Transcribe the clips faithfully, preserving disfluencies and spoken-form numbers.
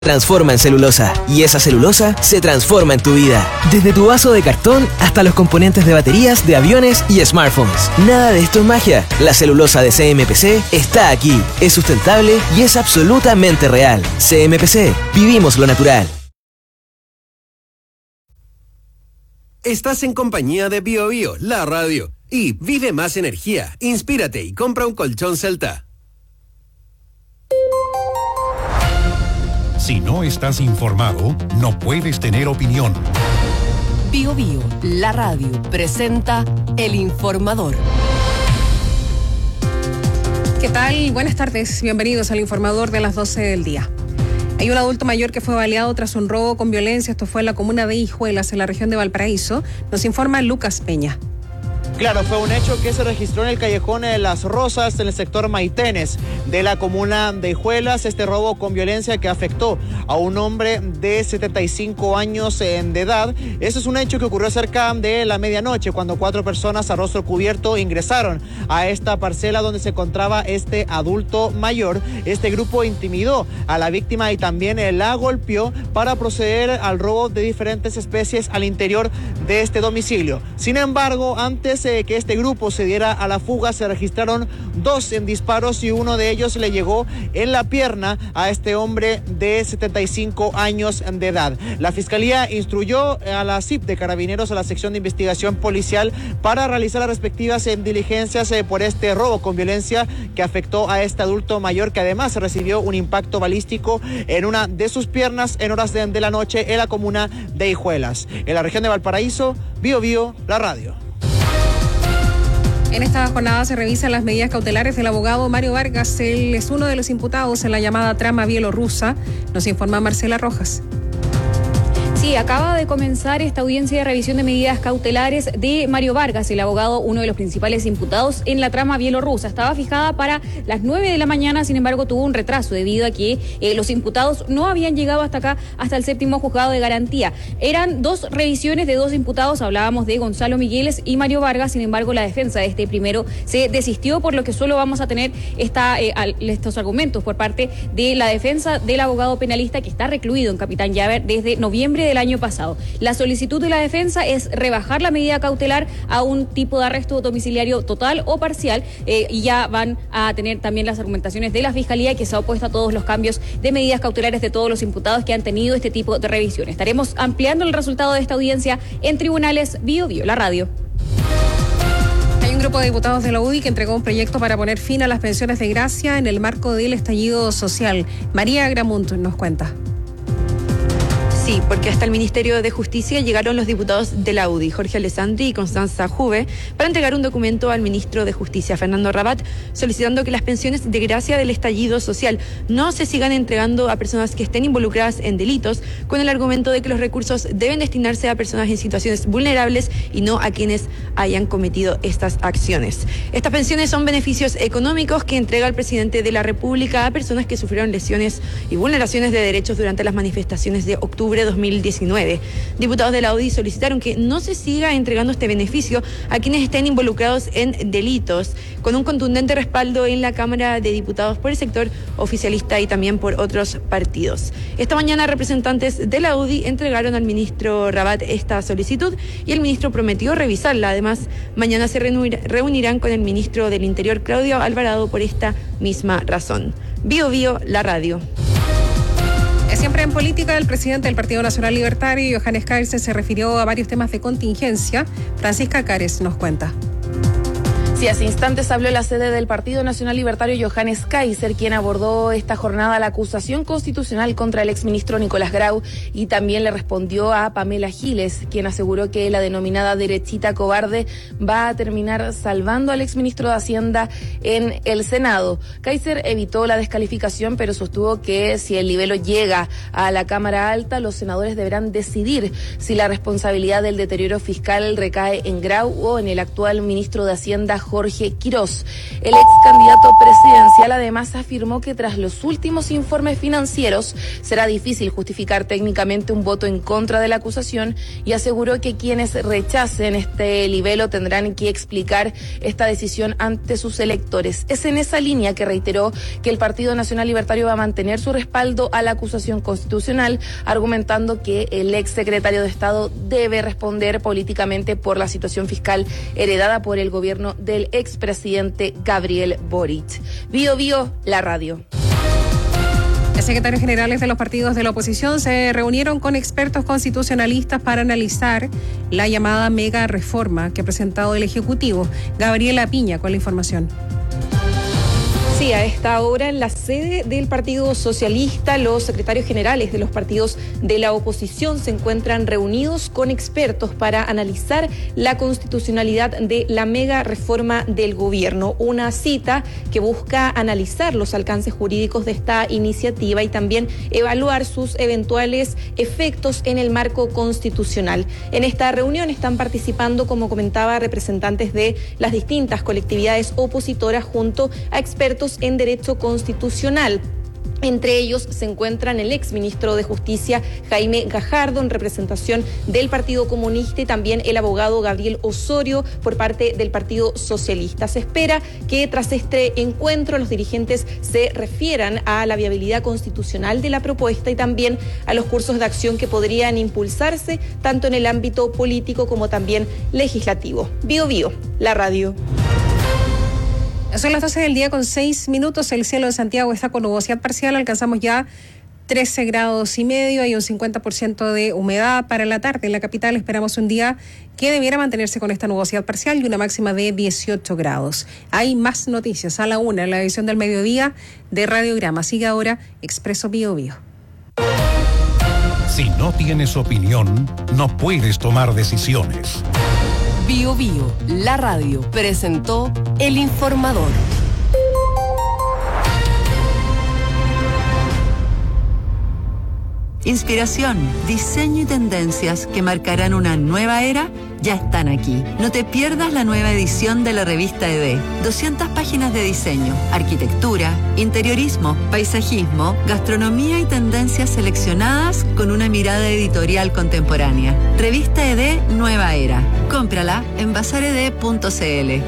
transforma en celulosa y esa celulosa se transforma en tu vida. Desde tu vaso de cartón hasta los componentes de baterías de aviones y smartphones. Nada de esto es magia. La celulosa de C M P C está aquí. Es sustentable y es absolutamente real. C M P C. Vivimos lo natural. Estás en compañía de Bio Bio, la radio. Y vive más energía, inspírate y compra un colchón Celta. Si no estás informado, no puedes tener opinión. Bio Bio, la radio, presenta El Informador. ¿Qué tal? Buenas tardes, bienvenidos al Informador de las doce del día. Hay un adulto mayor que fue baleado tras un robo con violencia. Esto fue en la comuna de Hijuelas, en la región de Valparaíso. Nos informa Lucas Peña. Claro, fue un hecho que se registró en el callejón de Las Rosas, en el sector Maitenes de la comuna de Hijuelas. Este robo con violencia que afectó a un hombre de setenta y cinco años de edad. Eso es un hecho que ocurrió cerca de la medianoche, cuando cuatro personas a rostro cubierto ingresaron a esta parcela donde se encontraba este adulto mayor. Este grupo intimidó a la víctima y también la golpeó para proceder al robo de diferentes especies al interior de este domicilio. Sin embargo, antes de que este grupo se diera a la fuga, se registraron dos en disparos y uno de ellos le llegó en la pierna a este hombre de setenta y cinco años de edad. La Fiscalía instruyó a la C I P de Carabineros, a la sección de investigación policial, para realizar las respectivas diligencias por este robo con violencia que afectó a este adulto mayor, que además recibió un impacto balístico en una de sus piernas en horas de, de la noche en la comuna de Hijuelas. En la región de Valparaíso, Bio Bio, la radio. En esta jornada se revisan las medidas cautelares del abogado Mario Vargas. Él es uno de los imputados en la llamada trama bielorrusa. Nos informa Marcela Rojas. Sí, acaba de comenzar esta audiencia de revisión de medidas cautelares de Mario Vargas, el abogado, uno de los principales imputados en la trama bielorrusa. Estaba fijada para las nueve de la mañana, sin embargo tuvo un retraso debido a que eh, los imputados no habían llegado hasta acá, hasta el séptimo juzgado de garantía. Eran dos revisiones de dos imputados, hablábamos de Gonzalo Migueles y Mario Vargas. Sin embargo, la defensa de este primero se desistió, por lo que solo vamos a tener esta, eh, estos argumentos por parte de la defensa del abogado penalista, que está recluido en Capitán Llaver desde noviembre de del año pasado. La solicitud de la defensa es rebajar la medida cautelar a un tipo de arresto domiciliario total o parcial, eh, y ya van a tener también las argumentaciones de la Fiscalía, que se ha opuesto a todos los cambios de medidas cautelares de todos los imputados que han tenido este tipo de revisión. Estaremos ampliando el resultado de esta audiencia en tribunales. Bio Bio, la radio. Hay un grupo de diputados de la U D I que entregó un proyecto para poner fin a las pensiones de gracia en el marco del estallido social. María Gramunt nos cuenta. Sí, porque hasta el Ministerio de Justicia llegaron los diputados de la U D I, Jorge Alessandri y Constanza Juve, para entregar un documento al ministro de Justicia, Fernando Rabat, solicitando que las pensiones de gracia del estallido social no se sigan entregando a personas que estén involucradas en delitos, con el argumento de que los recursos deben destinarse a personas en situaciones vulnerables y no a quienes hayan cometido estas acciones. Estas pensiones son beneficios económicos que entrega el presidente de la República a personas que sufrieron lesiones y vulneraciones de derechos durante las manifestaciones de octubre de dos mil diecinueve. Diputados de la U D I solicitaron que no se siga entregando este beneficio a quienes estén involucrados en delitos, con un contundente respaldo en la Cámara de Diputados por el sector oficialista y también por otros partidos. Esta mañana representantes de la U D I entregaron al ministro Rabat esta solicitud y el ministro prometió revisarla. Además, mañana se reunirán con el ministro del Interior, Claudio Alvarado, por esta misma razón. Bio Bio, la radio. Siempre en política, el presidente del Partido Nacional Libertario, Johannes Kaiser, se refirió a varios temas de contingencia. Francisca Cares nos cuenta. Sí, hace instantes habló la sede del Partido Nacional Libertario, Johannes Kaiser, quien abordó esta jornada la acusación constitucional contra el exministro Nicolás Grau, y también le respondió a Pamela Giles, quien aseguró que la denominada derechita cobarde va a terminar salvando al exministro de Hacienda en el Senado. Kaiser evitó la descalificación, pero sostuvo que si el libelo llega a la Cámara Alta, los senadores deberán decidir si la responsabilidad del deterioro fiscal recae en Grau o en el actual ministro de Hacienda, Jorge Quirós. El ex candidato presidencial además afirmó que tras los últimos informes financieros será difícil justificar técnicamente un voto en contra de la acusación y aseguró que quienes rechacen este libelo tendrán que explicar esta decisión ante sus electores. Es en esa línea que reiteró que el Partido Nacional Libertario va a mantener su respaldo a la acusación constitucional, argumentando que el ex secretario de Estado debe responder políticamente por la situación fiscal heredada por el gobierno del expresidente Gabriel Boric. Bio Bio, la radio. Los secretarios generales de los partidos de la oposición se reunieron con expertos constitucionalistas para analizar la llamada mega reforma que ha presentado el Ejecutivo. Gabriela Piña con la información. Sí, a esta hora en la sede del Partido Socialista, los secretarios generales de los partidos de la oposición se encuentran reunidos con expertos para analizar la constitucionalidad de la mega reforma del gobierno. Una cita que busca analizar los alcances jurídicos de esta iniciativa y también evaluar sus eventuales efectos en el marco constitucional. En esta reunión están participando, como comentaba, representantes de las distintas colectividades opositoras junto a expertos en derecho constitucional. Entre ellos se encuentran el exministro de Justicia Jaime Gajardo en representación del Partido Comunista y también el abogado Gabriel Osorio por parte del Partido Socialista. Se espera que tras este encuentro los dirigentes se refieran a la viabilidad constitucional de la propuesta y también a los cursos de acción que podrían impulsarse tanto en el ámbito político como también legislativo. Bio Bio, la radio. Son las doce del día con seis minutos. El cielo de Santiago está con nubosidad parcial. Alcanzamos ya trece grados y medio. Hay un cincuenta por ciento de humedad para la tarde. En la capital esperamos un día que debiera mantenerse con esta nubosidad parcial y una máxima de dieciocho grados. Hay más noticias a la una en la edición del mediodía de Radiograma. Sigue ahora Expreso Bio Bio. Si no tienes opinión, no puedes tomar decisiones. Bio Bio, la radio, presentó El Informador. Inspiración, diseño y tendencias que marcarán una nueva era ya están aquí. No te pierdas la nueva edición de la revista E D. doscientas páginas de diseño, arquitectura, interiorismo, paisajismo, gastronomía y tendencias seleccionadas con una mirada editorial contemporánea. Revista E D Nueva Era. Cómprala en bazar e d punto c l.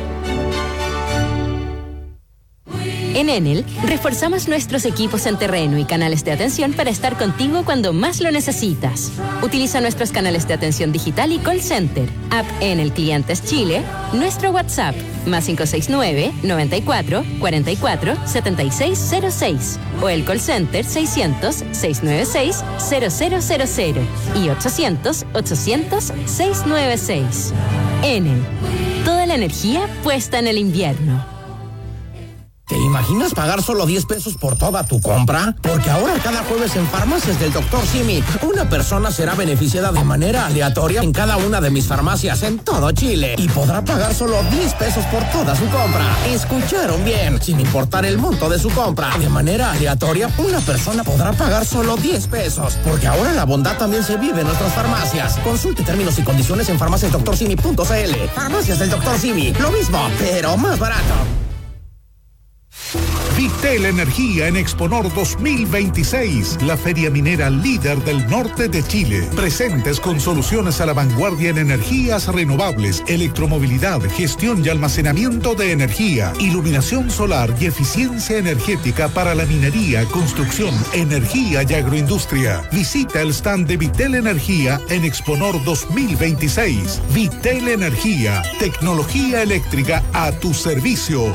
En Enel, reforzamos nuestros equipos en terreno y canales de atención para estar contigo cuando más lo necesitas. Utiliza nuestros canales de atención digital y call center, app Enel Clientes Chile, nuestro WhatsApp, más cinco seis nueve, noventa y cuatro, cuarenta y cuatro, setenta y seis cero seis, o el call center seiscientos, seiscientos noventa y seis, cero cero cero cero y ochocientos, ochocientos, seiscientos noventa y seis. Enel, toda la energía puesta en el invierno. ¿Te imaginas pagar solo diez pesos por toda tu compra? Porque ahora cada jueves en Farmacias del doctor Simi, una persona será beneficiada de manera aleatoria en cada una de mis farmacias en todo Chile y podrá pagar solo diez pesos por toda su compra. ¿Escucharon bien? Sin importar el monto de su compra. De manera aleatoria, una persona podrá pagar solo diez pesos. Porque ahora la bondad también se vive en nuestras farmacias. Consulte términos y condiciones en farmacias doctor simi punto c l. Farmacias del doctor Simi, lo mismo, pero más barato. Vitel Energía en Exponor dos mil veintiséis, la feria minera líder del norte de Chile. Presentes con soluciones a la vanguardia en energías renovables, electromovilidad, gestión y almacenamiento de energía, iluminación solar y eficiencia energética para la minería, construcción, energía y agroindustria. Visita el stand de Vitel Energía en Exponor dos mil veintiséis. Vitel Energía, tecnología eléctrica a tu servicio.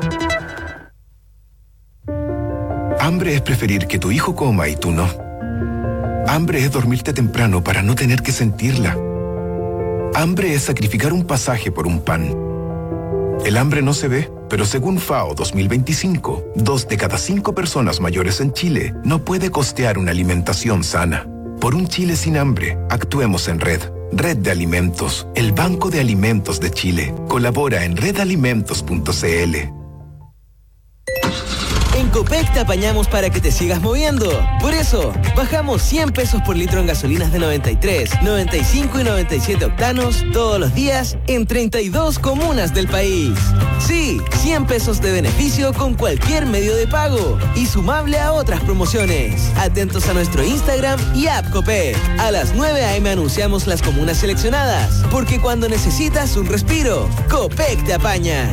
Hambre es preferir que tu hijo coma y tú no. Hambre es dormirte temprano para no tener que sentirla. Hambre es sacrificar un pasaje por un pan. El hambre no se ve, pero según FAO dos mil veinticinco, dos de cada cinco personas mayores en Chile no puede costear una alimentación sana. Por un Chile sin hambre, actuemos en red. Red de Alimentos, el Banco de Alimentos de Chile. Colabora en red alimentos punto c l. En Copec te apañamos para que te sigas moviendo. Por eso, bajamos cien pesos por litro en gasolinas de noventa y tres, noventa y cinco y noventa y siete octanos todos los días en treinta y dos comunas del país. Sí, cien pesos de beneficio con cualquier medio de pago y sumable a otras promociones. Atentos a nuestro Instagram y app Copec. A las nueve a eme anunciamos las comunas seleccionadas, porque cuando necesitas un respiro, Copec te apaña.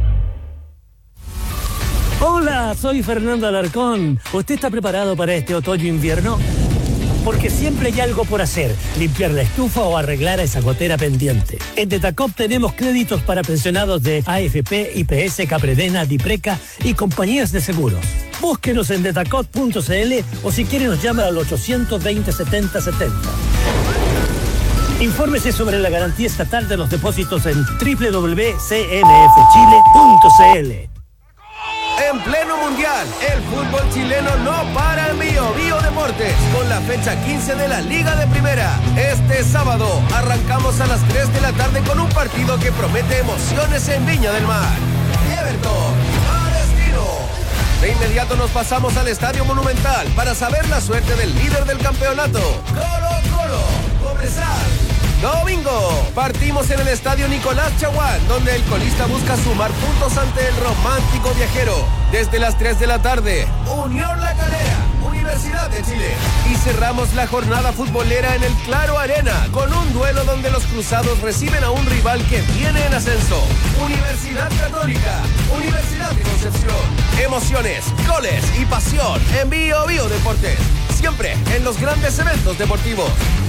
Hola, soy Fernando Alarcón. ¿Usted está preparado para este otoño-invierno? Porque siempre hay algo por hacer, limpiar la estufa o arreglar esa gotera pendiente. En Detacop tenemos créditos para pensionados de A F P, I P S, Capredena, Dipreca y compañías de seguros. Búsquenos en detacop punto c l o si quiere nos llama al ochocientos veinte, setenta setenta. Infórmese sobre la garantía estatal de los depósitos en doble u doble u doble u punto c n f chile punto c l. En pleno mundial, el fútbol chileno no para en Bio Bio Deportes con la fecha quince de la Liga de Primera. Este sábado arrancamos a las tres de la tarde con un partido que promete emociones en Viña del Mar. Everton, Palestino. De inmediato nos pasamos al Estadio Monumental para saber la suerte del líder del campeonato, Colo Colo, Cobresal. Domingo, partimos en el Estadio Nicolás Chaguán, donde el colista busca sumar puntos ante el romántico viajero. Desde las tres de la tarde, Unión La Calera, Universidad de Chile. Y cerramos la jornada futbolera en el Claro Arena, con un duelo donde los cruzados reciben a un rival que viene en ascenso. Universidad Católica, Universidad de Concepción. Emociones, goles y pasión en Bio Bio Deportes. Siempre en los grandes eventos deportivos.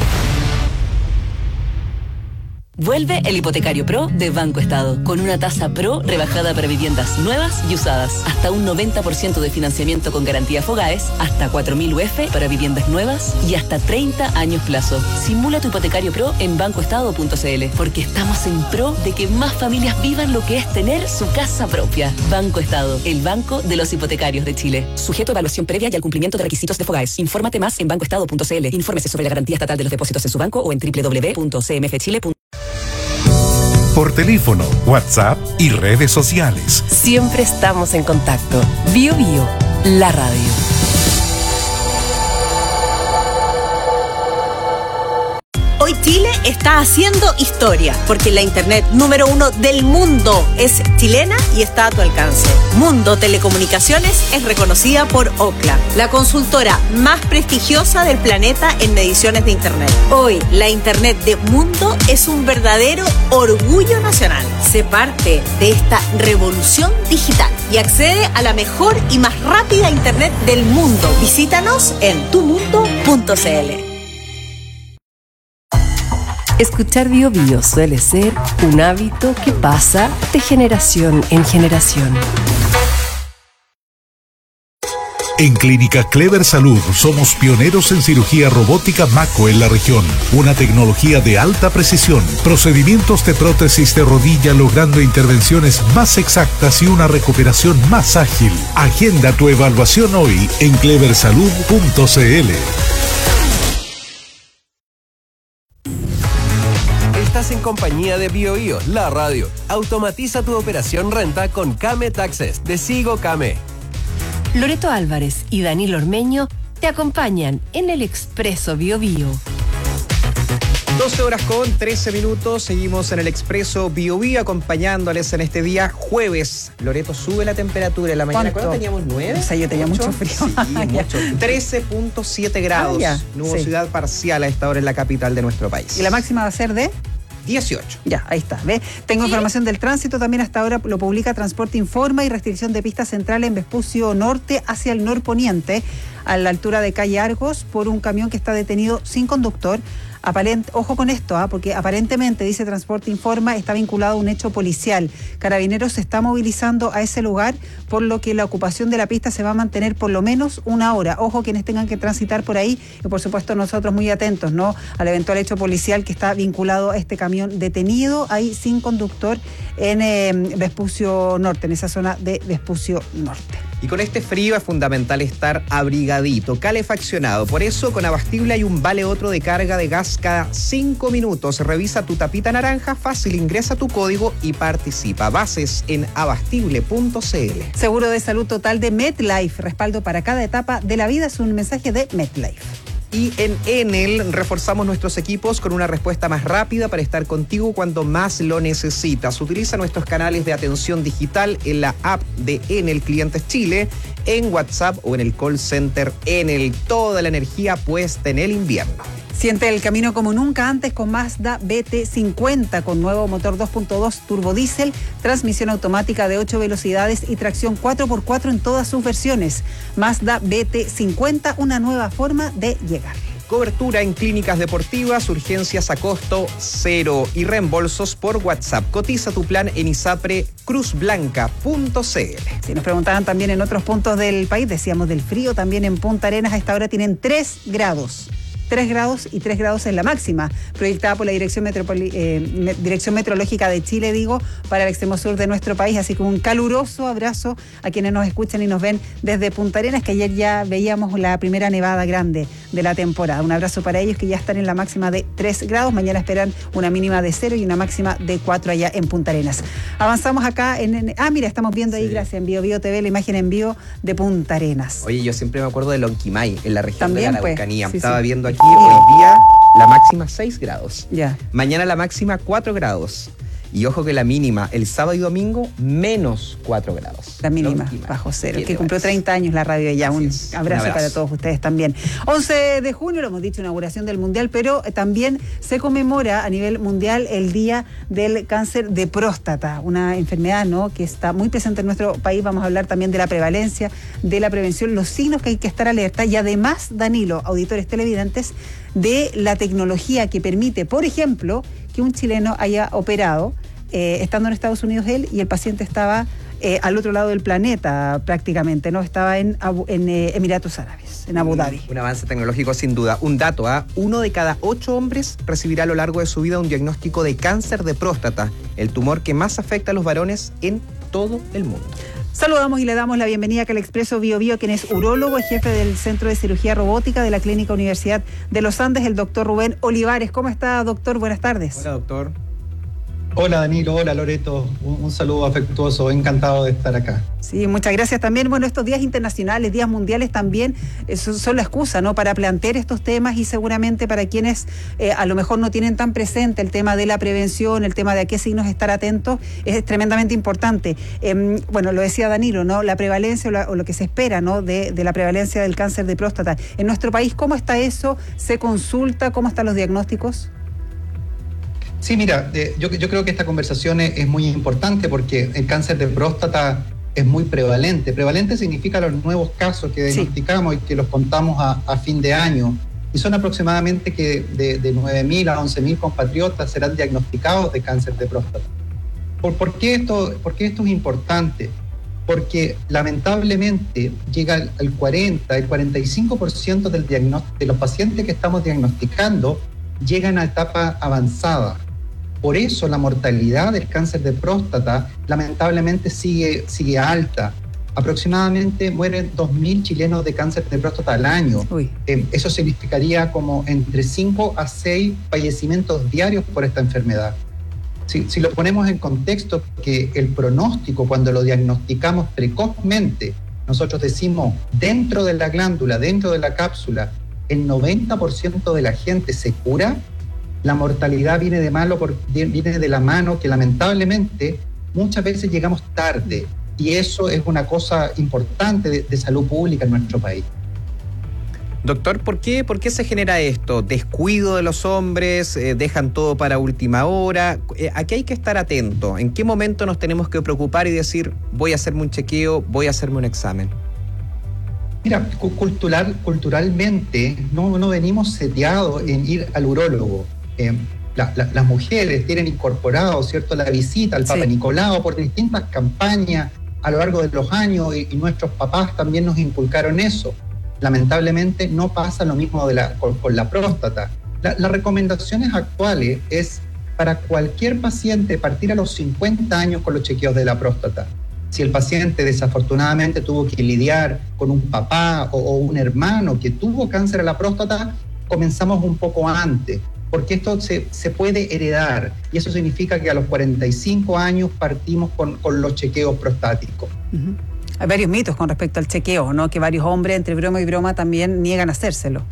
Vuelve el Hipotecario Pro de Banco Estado, con una tasa Pro rebajada para viviendas nuevas y usadas, hasta un noventa por ciento de financiamiento con garantía Fogaes, hasta cuatro mil U F para viviendas nuevas y hasta treinta años plazo. Simula tu Hipotecario Pro en banco estado punto c l, porque estamos en pro de que más familias vivan lo que es tener su casa propia. Banco Estado, el banco de los hipotecarios de Chile. Sujeto a evaluación previa y al cumplimiento de requisitos de Fogaes. Infórmate más en banco estado punto c l. Infórmese sobre la garantía estatal de los depósitos en su banco o en doble u doble u doble u punto c m f chile punto c l. Por teléfono, WhatsApp y redes sociales. Siempre estamos en contacto. Bio Bio, la radio. Hoy Chile está haciendo historia, porque la internet número uno del mundo es chilena y está a tu alcance. Mundo Telecomunicaciones es reconocida por Ookla, la consultora más prestigiosa del planeta en mediciones de internet. Hoy, la internet de Mundo es un verdadero orgullo nacional. Sé parte de esta revolución digital y accede a la mejor y más rápida internet del mundo. Visítanos en tu mundo punto c l. Escuchar Bio Bio suele ser un hábito que pasa de generación en generación. En Clínica Clever Salud somos pioneros en cirugía robótica Mako en la región. Una tecnología de alta precisión, procedimientos de prótesis de rodilla logrando intervenciones más exactas y una recuperación más ágil. Agenda tu evaluación hoy en clever salud punto c l. Estás en compañía de Bio Bio, la radio. Automatiza tu operación renta con Came Taxes de Sigo Came. Loreto Álvarez y Danilo Ormeño te acompañan en el Expreso Bio Bio. doce horas con trece minutos, seguimos en el Expreso Bio Bio acompañándoles en este día jueves. Loreto, sube la temperatura en la mañana. ¿Cuánto teníamos? ¿nueve? O sea, yo tenía ¿Mucho? mucho frío. Sí, mucho. trece punto siete grados. Ah, nubosidad sí. parcial a esta hora en la capital de nuestro país. ¿Y la máxima va a ser de? dieciocho. Ya, ahí está. ¿Ve? Tengo ¿Sí? información del tránsito. También hasta ahora lo publica Transporte Informa y restricción de pista central en Vespucio Norte hacia el norponiente, a la altura de calle Argos, por un camión que está detenido sin conductor. Aparent, ojo con esto, ¿ah? porque aparentemente, dice Transporte Informa, está vinculado a un hecho policial. Carabineros se está movilizando a ese lugar, por lo que la ocupación de la pista se va a mantener por lo menos una hora. Ojo quienes tengan que transitar por ahí, y por supuesto nosotros muy atentos, ¿no?, al eventual hecho policial que está vinculado a este camión detenido ahí sin conductor en eh, Vespucio Norte, en esa zona de Vespucio Norte. Y con este frío es fundamental estar abrigadito, calefaccionado. Por eso con Abastible hay un vale otro de carga de gas cada cinco minutos. Revisa tu tapita naranja, fácil, ingresa tu código y participa. Bases en abastible punto c l. Seguro de salud total de MetLife. Respaldo para cada etapa de la vida es un mensaje de MetLife. Y en Enel reforzamos nuestros equipos con una respuesta más rápida para estar contigo cuando más lo necesitas. Utiliza nuestros canales de atención digital en la app de Enel Clientes Chile, en WhatsApp o en el call center Enel. Toda la energía puesta en el invierno. Siente el camino como nunca antes con Mazda B T cincuenta, con nuevo motor dos punto dos turbo diésel, transmisión automática de ocho velocidades y tracción cuatro por cuatro en todas sus versiones. Mazda B T cincuenta, una nueva forma de llegar. Cobertura en clínicas deportivas, urgencias a costo cero y reembolsos por WhatsApp. Cotiza tu plan en isapre cruz blanca punto c l. Si nos preguntaban también en otros puntos del país, decíamos del frío, también en Punta Arenas a esta hora tienen tres grados. tres grados y tres grados en la máxima, proyectada por la Dirección, Metropoli- eh, Dirección Meteorológica de Chile, digo, para el extremo sur de nuestro país. Así que un caluroso abrazo a quienes nos escuchan y nos ven desde Punta Arenas, que ayer ya veíamos la primera nevada grande de la temporada. Un abrazo para ellos que ya están en la máxima de tres grados. Mañana esperan una mínima de cero y una máxima de cuatro allá en Punta Arenas. Avanzamos acá en... en ah, mira, estamos viendo ahí, sí. Gracias, en Bio Bio T V, la imagen en vivo de Punta Arenas. Oye, yo siempre me acuerdo de Lonquimay, en la región ¿También, de la Araucanía. pues? Sí, Estaba sí. viendo aquí hoy día la máxima seis grados. Ya. Mañana la máxima cuatro grados. Y ojo que la mínima el sábado y domingo menos cuatro grados. La mínima, Lonquimay. bajo cero. Qué Que cumplió te parece? treinta años la radio ya. Un Así es. abrazo, Un abrazo para todos ustedes también. once de junio, lo hemos dicho, inauguración del Mundial, pero también se conmemora a nivel mundial el Día del Cáncer de Próstata, una enfermedad, ¿no?, que está muy presente en nuestro país. Vamos a hablar también de la prevalencia, de la prevención, los signos que hay que estar alerta y además, Danilo, auditores televidentes, de la tecnología que permite, por ejemplo, que un chileno haya operado Eh, estando en Estados Unidos él y el paciente estaba eh, al otro lado del planeta prácticamente, ¿no? Estaba en, Abu, en eh, Emiratos Árabes, en Abu Dhabi. Un, un avance tecnológico sin duda. Un dato, ¿ah? ¿eh? Uno de cada ocho hombres recibirá a lo largo de su vida un diagnóstico de cáncer de próstata, el tumor que más afecta a los varones en todo el mundo. Saludamos y le damos la bienvenida a Expreso Bio Bio, quien es urólogo y jefe del Centro de Cirugía Robótica de la Clínica Universidad de los Andes, el doctor Rubén Olivares. ¿Cómo está, doctor? Buenas tardes. Hola, doctor. Hola Danilo, hola Loreto, un, un saludo afectuoso, encantado de estar acá. Sí, muchas gracias también. Bueno, estos días internacionales, días mundiales también eh, son, son la excusa, ¿no?, para plantear estos temas y seguramente para quienes eh, a lo mejor no tienen tan presente el tema de la prevención, el tema de a qué signos estar atentos, es tremendamente importante. Eh, bueno, lo decía Danilo, ¿no?, la prevalencia o, la, o lo que se espera, ¿no?, de, de la prevalencia del cáncer de próstata. En nuestro país, ¿cómo está eso? ¿Se consulta? ¿Cómo están los diagnósticos? Sí, mira, eh, yo, yo creo que esta conversación es, es muy importante porque el cáncer de próstata es muy prevalente. Prevalente significa los nuevos casos que diagnosticamos, sí, y que los contamos a, a fin de año. Y son aproximadamente que de, de nueve mil a once mil compatriotas serán diagnosticados de cáncer de próstata. ¿Por, por, qué esto, ¿Por qué esto es importante? Porque lamentablemente llega al, al cuarenta, el cuarenta y cinco por ciento del diagnóstico de los pacientes que estamos diagnosticando llegan a etapa avanzada. Por eso la mortalidad del cáncer de próstata lamentablemente sigue, sigue alta. Aproximadamente mueren dos mil chilenos de cáncer de próstata al año. Eh, eso significaría como entre cinco a seis fallecimientos diarios por esta enfermedad. Si, si lo ponemos en contexto, que el pronóstico cuando lo diagnosticamos precozmente, nosotros decimos dentro de la glándula, dentro de la cápsula, el noventa por ciento de la gente se cura, la mortalidad viene de, malo por, viene de la mano que lamentablemente muchas veces llegamos tarde, y eso es una cosa importante de, de salud pública en nuestro país. Doctor, ¿por qué, ¿por qué se genera esto? ¿Descuido de los hombres? Eh, ¿Dejan todo para última hora? Eh, ¿A qué hay que estar atento? ¿En qué momento nos tenemos que preocupar y decir, voy a hacerme un chequeo, voy a hacerme un examen? Mira, cultural, culturalmente no, no venimos seteados en ir al urólogo. Eh, la, la, las mujeres tienen incorporado, ¿cierto?, la visita al Papa sí. Nicolau por distintas campañas a lo largo de los años, y, y nuestros papás también nos inculcaron eso. Lamentablemente no pasa lo mismo de la, con, con la próstata. La, las recomendaciones actuales es para cualquier paciente partir a los cincuenta años con los chequeos de la próstata. Si el paciente desafortunadamente tuvo que lidiar con un papá o, o un hermano que tuvo cáncer a la próstata, comenzamos un poco antes, porque esto se, se puede heredar, y eso significa que a los cuarenta y cinco años partimos con, con los chequeos prostáticos. Uh-huh. Hay varios mitos con respecto al chequeo, ¿no? Que varios hombres, entre broma y broma, también niegan a hacérselo.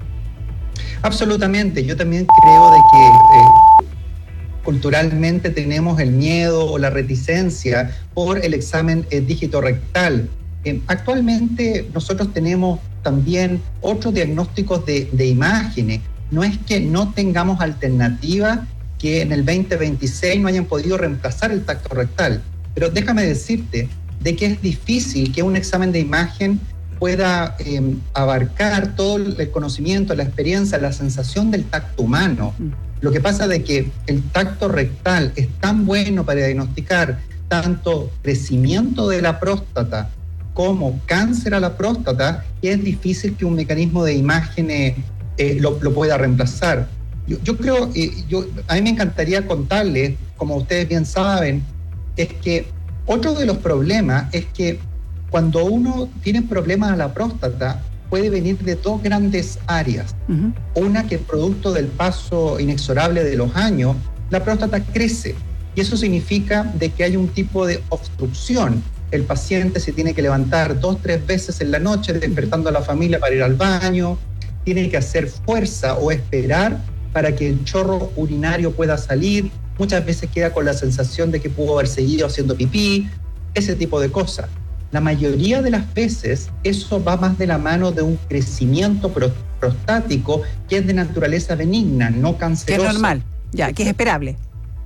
Absolutamente, yo también creo de que eh, culturalmente tenemos el miedo o la reticencia por el examen eh, dígito rectal. Eh, actualmente nosotros tenemos también otros diagnósticos de, de imágenes. No es que no tengamos alternativas que en el veinte veintiséis no hayan podido reemplazar el tacto rectal, pero déjame decirte de que es difícil que un examen de imagen pueda eh, abarcar todo el conocimiento, la experiencia, la sensación del tacto humano. Lo que pasa de que el tacto rectal es tan bueno para diagnosticar tanto crecimiento de la próstata como cáncer a la próstata, que es difícil que un mecanismo de imágenes eh, lo, lo pueda reemplazar. Yo, yo creo, eh, yo, a mí me encantaría contarles, como ustedes bien saben, es que otro de los problemas es que cuando uno tiene problemas a la próstata, puede venir de dos grandes áreas. Uh-huh. Una que producto del paso inexorable de los años, la próstata crece. Y eso significa de que hay un tipo de obstrucción. El paciente se tiene que levantar dos, tres veces en la noche, despertando a la familia para ir al baño. Tiene que hacer fuerza o esperar para que el chorro urinario pueda salir. Muchas veces queda con la sensación de que pudo haber seguido haciendo pipí, ese tipo de cosas. La mayoría de las veces eso va más de la mano de un crecimiento prostático que es de naturaleza benigna, no cancerosa. Que es normal, ya, que es esperable.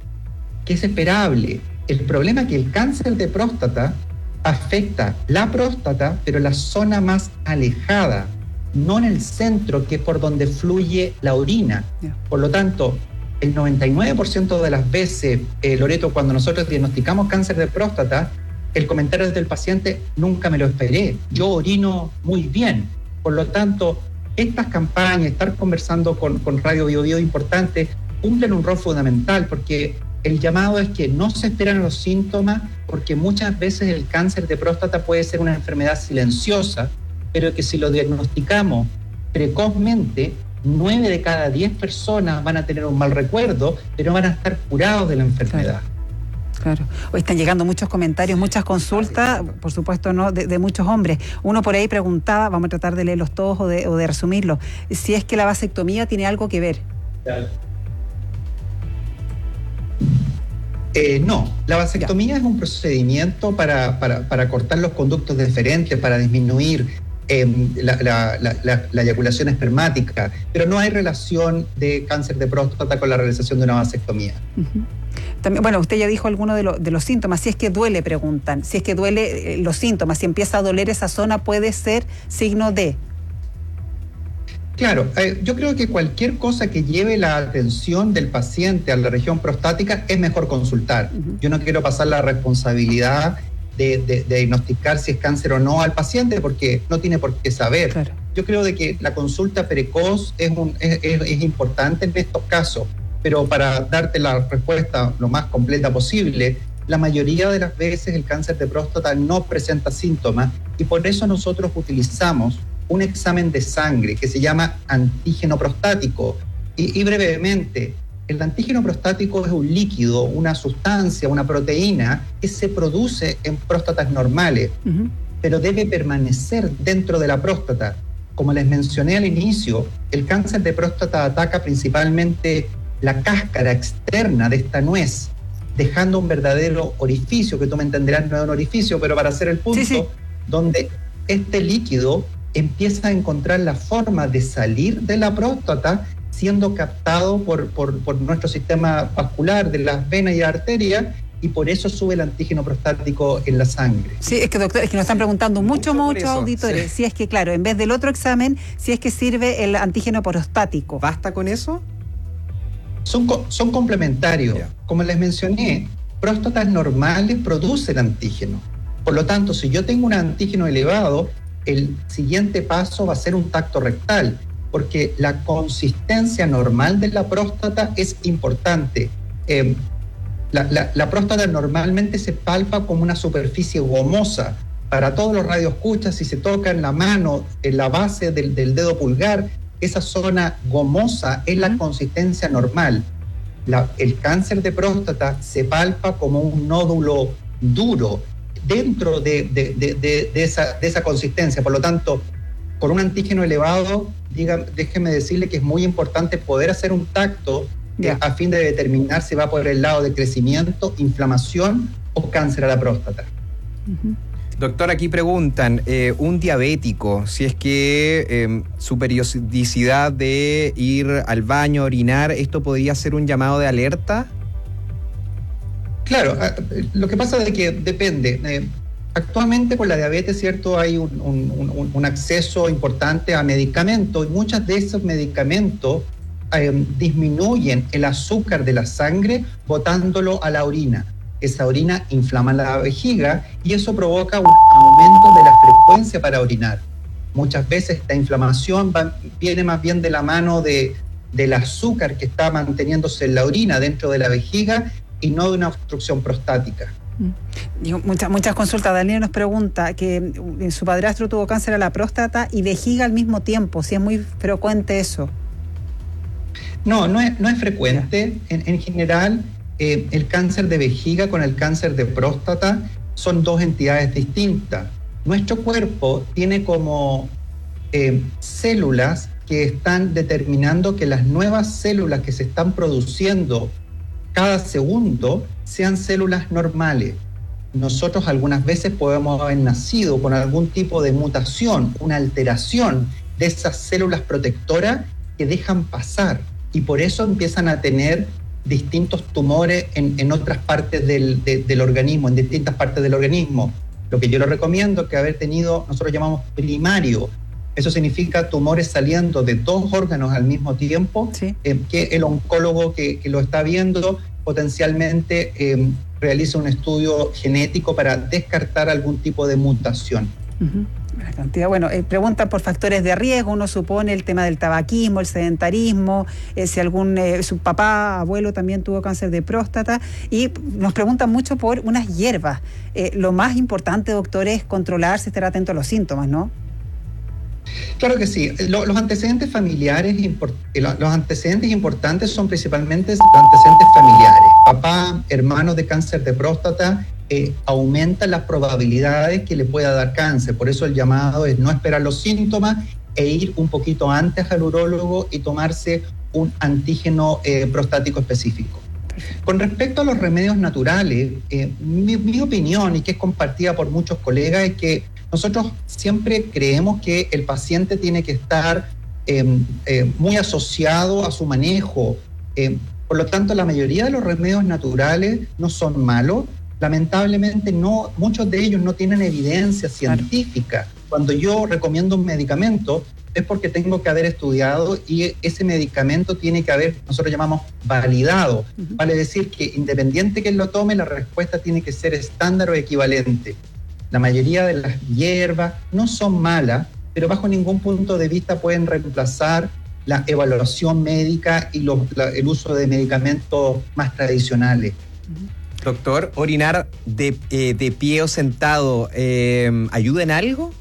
Que es esperable. El problema es que el cáncer de próstata afecta la próstata, pero la zona más alejada, no en el centro, que es por donde fluye la orina. Yeah. Por lo tanto, el noventa y nueve por ciento de las veces, eh, Loreto, cuando nosotros diagnosticamos cáncer de próstata, el comentario del paciente, nunca me lo esperé, yo orino muy bien. Por lo tanto, estas campañas, estar conversando con, con Radio Bio Bio importante, cumplen un rol fundamental, porque el llamado es que no se esperan los síntomas, porque muchas veces el cáncer de próstata puede ser una enfermedad silenciosa, pero que si lo diagnosticamos precozmente, nueve de cada diez personas van a tener un mal recuerdo, pero van a estar curados de la enfermedad. Claro. Claro. Hoy están llegando muchos comentarios, muchas consultas, por supuesto, no de, de muchos hombres. Uno por ahí preguntaba, vamos a tratar de leerlos todos o de, o de resumirlos, si es que la vasectomía tiene algo que ver. Eh, no, la vasectomía ya. es un procedimiento para, para, para cortar los conductos deferentes, para disminuir eh, la, la, la, la, la eyaculación espermática, pero no hay relación de cáncer de próstata con la realización de una vasectomía. Uh-huh. También, bueno, usted ya dijo alguno de, lo, de los síntomas. Si es que duele, preguntan. Si es que duele eh, los síntomas, si empieza a doler esa zona, puede ser signo de... Claro, eh, yo creo que cualquier cosa que lleve la atención del paciente a la región prostática es mejor consultar. Uh-huh. Yo no quiero pasar la responsabilidad de, de, de diagnosticar si es cáncer o no al paciente, porque no tiene por qué saber. Claro. Yo creo de que la consulta precoz es, un, es, es, es importante en estos casos. Pero para darte la respuesta lo más completa posible, la mayoría de las veces el cáncer de próstata no presenta síntomas y por eso nosotros utilizamos un examen de sangre que se llama antígeno prostático. Y, y brevemente, el antígeno prostático es un líquido, una sustancia, una proteína que se produce en próstatas normales, uh-huh. pero debe permanecer dentro de la próstata. Como les mencioné al inicio, el cáncer de próstata ataca principalmente la cáscara externa de esta nuez, dejando un verdadero orificio, que tú me entenderás, no es un orificio, pero para hacer el punto, sí, sí. donde este líquido empieza a encontrar la forma de salir de la próstata, siendo captado por, por, por nuestro sistema vascular de las venas y arterias, y por eso sube el antígeno prostático en la sangre. Sí, es que doctor, es que nos están preguntando mucho, muchos auditores, sí. si es que, claro, en vez del otro examen, si es que sirve el antígeno prostático. ¿Basta con eso? Son, son complementarios. Yeah. Como les mencioné, próstatas normales producen antígeno. Por lo tanto, si yo tengo un antígeno elevado, el siguiente paso va a ser un tacto rectal, porque la consistencia normal de la próstata es importante. Eh, La, la, la próstata normalmente se palpa como una superficie gomosa. Para todos los radioescuchas, si se toca en la mano, en la base del, del dedo pulgar, esa zona gomosa es la consistencia normal. La, el cáncer de próstata se palpa como un nódulo duro dentro de, de, de, de, de, esa, de esa consistencia. Por lo tanto, con un antígeno elevado, diga, déjeme decirle que es muy importante poder hacer un tacto eh, a fin de determinar si va por el lado de crecimiento, inflamación o cáncer a la próstata. Uh-huh. Doctor, aquí preguntan, eh, un diabético, si es que eh, su periodicidad de ir al baño, orinar, ¿esto podría ser un llamado de alerta? Claro, lo que pasa es que depende. Eh, actualmente con la diabetes, ¿cierto? Hay un, un, un acceso importante a medicamentos y muchos de esos medicamentos eh, disminuyen el azúcar de la sangre botándolo a la orina. Esa orina inflama la vejiga y eso provoca un aumento de la frecuencia para orinar. Muchas veces esta inflamación va, viene más bien de la mano de, del azúcar que está manteniéndose en la orina dentro de la vejiga y no de una obstrucción prostática. Muchas, muchas consultas. Daniel nos pregunta que su padrastro tuvo cáncer a la próstata y vejiga al mismo tiempo, si es muy frecuente eso. No, no es, no es frecuente. En, en general, eh, el cáncer de vejiga con el cáncer de próstata son dos entidades distintas. Nuestro cuerpo tiene como eh, células que están determinando que las nuevas células que se están produciendo cada segundo sean células normales. Nosotros algunas veces podemos haber nacido con algún tipo de mutación, una alteración de esas células protectoras que dejan pasar y por eso empiezan a tener distintos tumores en, en otras partes del, de, del organismo, en distintas partes del organismo. Lo que yo le recomiendo es que haber tenido, nosotros llamamos primario, eso significa tumores saliendo de dos órganos al mismo tiempo, sí. eh, que el oncólogo que, que lo está viendo potencialmente eh, realiza un estudio genético para descartar algún tipo de mutación. Uh-huh. La cantidad, bueno, eh, preguntan por factores de riesgo, uno supone el tema del tabaquismo, el sedentarismo, eh, si algún, eh, su papá, abuelo también tuvo cáncer de próstata, y nos preguntan mucho por unas hierbas. Eh, lo más importante, doctor, es controlarse, estar atento a los síntomas, ¿no? Claro que sí. Los antecedentes familiares, los antecedentes importantes son principalmente los antecedentes familiares. Papá, hermanos de cáncer de próstata, eh, aumentan las probabilidades que le pueda dar cáncer. Por eso el llamado es no esperar los síntomas e ir un poquito antes al urólogo y tomarse un antígeno eh, prostático específico. Con respecto a los remedios naturales, eh, mi, mi opinión, y que es compartida por muchos colegas, es que nosotros siempre creemos que el paciente tiene que estar eh, eh, muy asociado a su manejo. Eh, por lo tanto, la mayoría de los remedios naturales no son malos. Lamentablemente, no, muchos de ellos no tienen evidencia científica. Cuando yo recomiendo un medicamento, es porque tengo que haber estudiado y ese medicamento tiene que haber, nosotros llamamos validado. Uh-huh. Vale decir que independiente que él lo tome, la respuesta tiene que ser estándar o equivalente. La mayoría de las hierbas no son malas, pero bajo ningún punto de vista pueden reemplazar la evaluación médica y los, la, el uso de medicamentos más tradicionales. Doctor, ¿orinar de, eh, de pie o sentado eh, ayuda en algo?